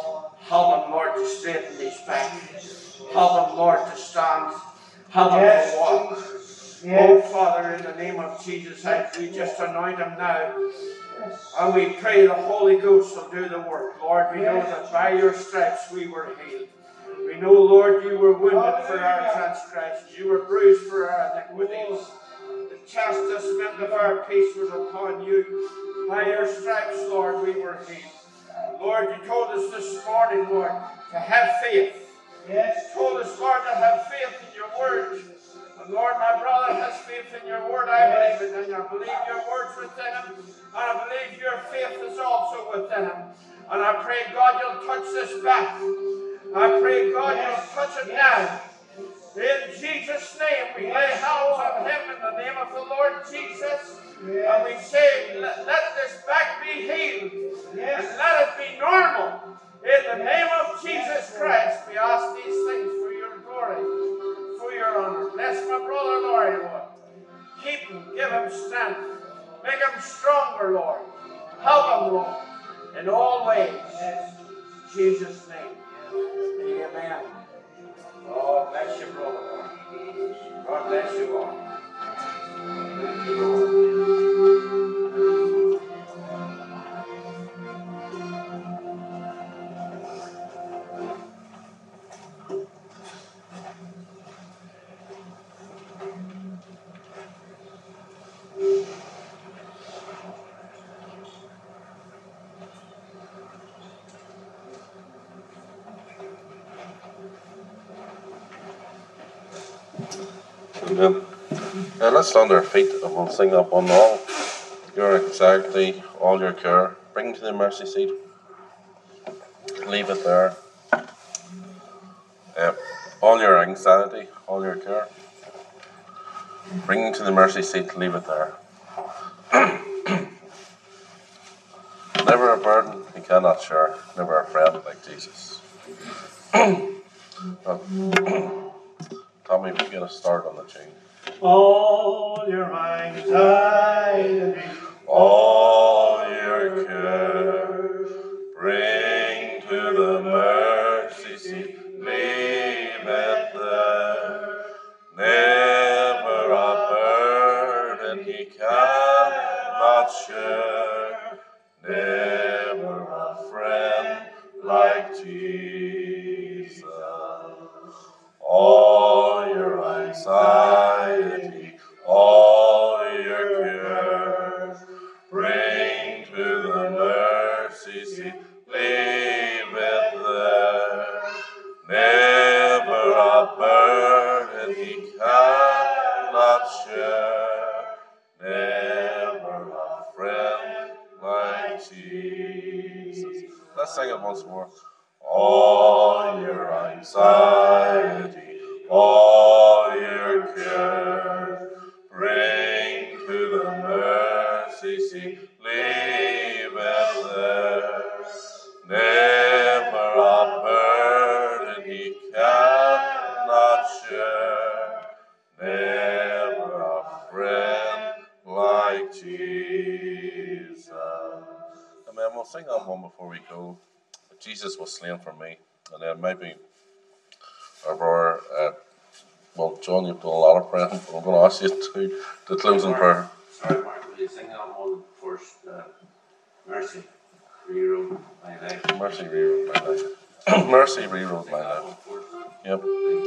Help him, Lord, to straighten his back. Help him, Lord, to stand. Help him yes. to walk. Yes. Oh, Father, in the name of Jesus, yes. we just anoint him now. Yes. And we pray the Holy Ghost will do the work. Lord, we yes. know that by your stripes we were healed. We know, Lord, you were wounded for our transgressions. You were bruised for our iniquities. The chastisement of our peace was upon you. By your stripes, Lord, we were healed. Lord, you told us this morning, Lord, to have faith. Yes. You told us, Lord, to have faith in your word. And Lord, my brother has faith in your word. I yes. believe it, and I believe your word's within him. And I believe your faith is also within him. And I pray, God, you'll touch this back. I pray, God, yes. you'll touch it yes. now. In Jesus' name, we lay hands on him in the name of the Lord Jesus. Yes. And we say, let, let this back be healed. Yes. And let it be normal. In the name of Jesus Christ, we ask these things for your glory, for your honor. Bless my brother Laurie, Lord. Keep him, give him strength. Make him stronger, Lord. Help him, Lord, in all ways. Yes. In Jesus' name. Amen. God bless you, brother, Lord. God bless you, Lord. Thank you, Lord. Amen. Uh, let's stand our feet and we'll sing up on all your anxiety, all your care. Bring to the mercy seat. Leave it there. Uh, all your anxiety, all your care. Bring to the mercy seat. Leave it there. Never a burden he cannot share, never a friend like Jesus. Well, Tommy, we get a start on the tune. All your anxiety, all your care, bring to the mercy seat, leave it there. Never a burden he cannot share, never a friend like Jesus. All your anxiety, all your cares, bring to the mercy seat, leave it there. Never a burden he cannot share, never a friend like Jesus. Let's sing it once more. All your anxiety, all your care, bring to the mercy seat, leave it there. Never a burden he cannot share, never a friend like Jesus. Amen. We'll sing that one before we go. Jesus was slain for me. And then maybe our brother, uh, well, John, you've done a lot of praying, but I'm going to ask you to, to close in prayer. Sorry, Mark, will you sing that one first? Uh, Mercy rewrote my life. Mercy rewrote my life. Mercy rewrote my life. Yep.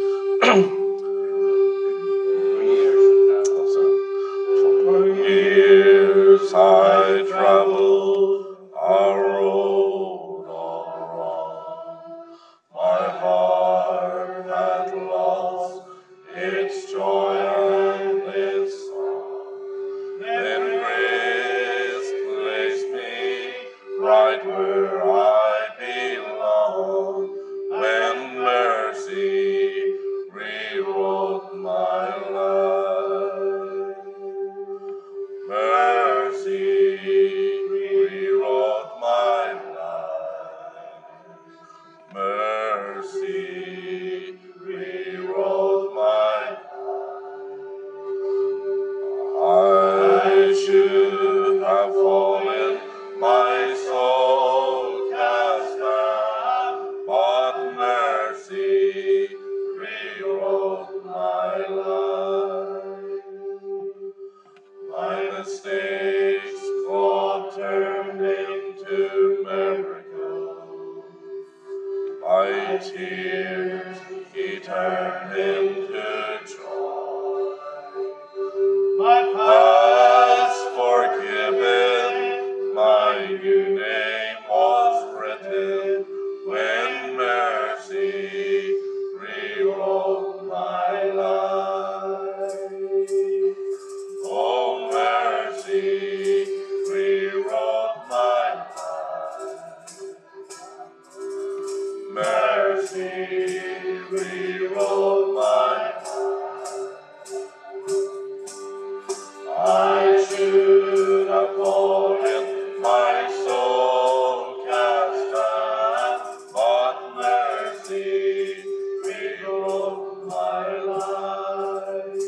For years I traveled a road all wrong. My heart had lost its joy and its song. Then grace placed me right where I belong. When mercy rewrote my life. Mercy rewrote my life. Mercy rewrote my life. I should have fallen, my soul cast down, but mercy rewrote my life. My mistakes God turned into miracles. My tears he turned into joy. My past forgiven, my new name was written when mercy rewrote my life. Oh, mercy rewrote my life. Mercy rewrote my life. I should have fallen, my soul cast down, but mercy rewrote my life.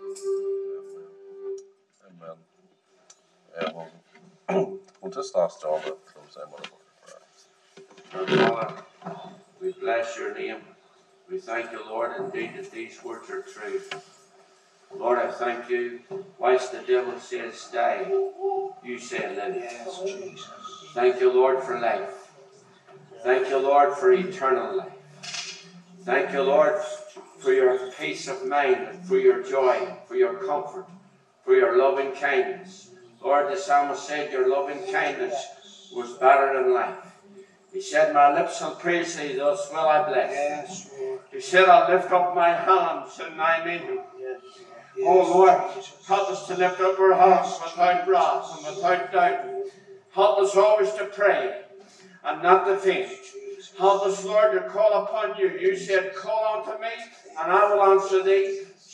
Amen. Yeah, well, we'll just ask John to close in with a word of prayer. Our Father, we bless your name. We thank you, Lord, indeed that these words are true. Lord, I thank you. Whilst the devil says die, you say live. yes, Jesus. Thank you, Lord, for life. Thank you, Lord, for eternal life. Thank you, Lord, for your peace of mind, for your joy, for your comfort, for your loving kindness. Lord, the psalmist said your loving kindness was better than life. He said, my lips shall praise thee, thus will I bless. Yes, Lord. He said, I'll lift up my hands in thy name. Yes. Oh Lord, help us to lift up our hands without wrath and without doubt. Help us always to pray and not to faint. Help us, Lord, to call upon you. You said, call unto me, and I will answer thee.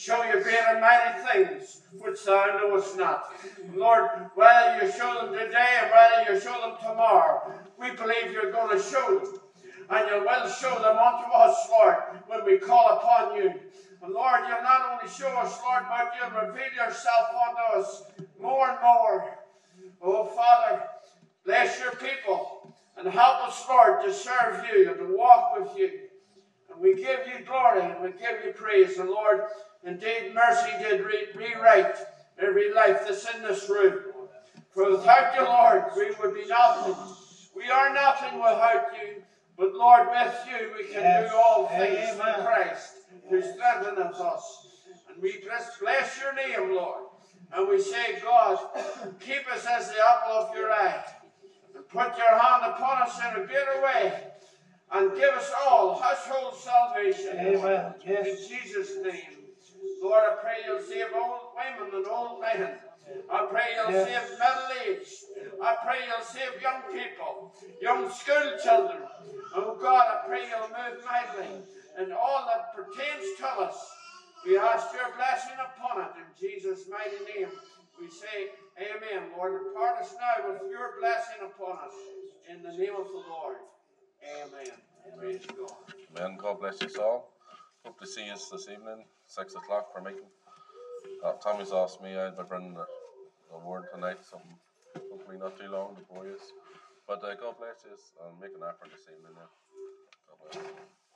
show you great and mighty things which thou knowest not. Lord, whether you show them today or whether you show them tomorrow, we believe you're going to show them. And you will show them unto us, Lord, when we call upon you. And Lord, you'll not only show us, Lord, but you'll reveal yourself unto us more and more. Oh, Father, bless your people and help us, Lord, to serve you and to walk with you. And we give you glory and we give you praise. And Lord, indeed, mercy did re rewrite every life that's in this room. For without you, Lord, we would be nothing. We are nothing without you. But Lord, with you we can yes. do all things through Christ who strengtheneth us. And we just bless your name, Lord. And we say, God, keep us as the apple of your eye. And put your hand upon us in a greater way. And give us all household salvation. Amen. Yes. In Jesus' name. Lord, I pray you'll save old women and old men. I pray you'll yes. save middle-aged. I pray you'll save young people, young school children. Oh God, I pray you'll move mightily in all that pertains to us. We ask your blessing upon it in Jesus' mighty name. We say, amen. Lord, impart us now with your blessing upon us in the name of the Lord. Amen. Praise God. Amen. God bless you all. Hope to see you this evening, six o'clock for meeting. Uh, Tommy's asked me I'd bring a, a word tonight, something hopefully not too long before you. But uh, God bless you and make an effort this evening now. God bless you.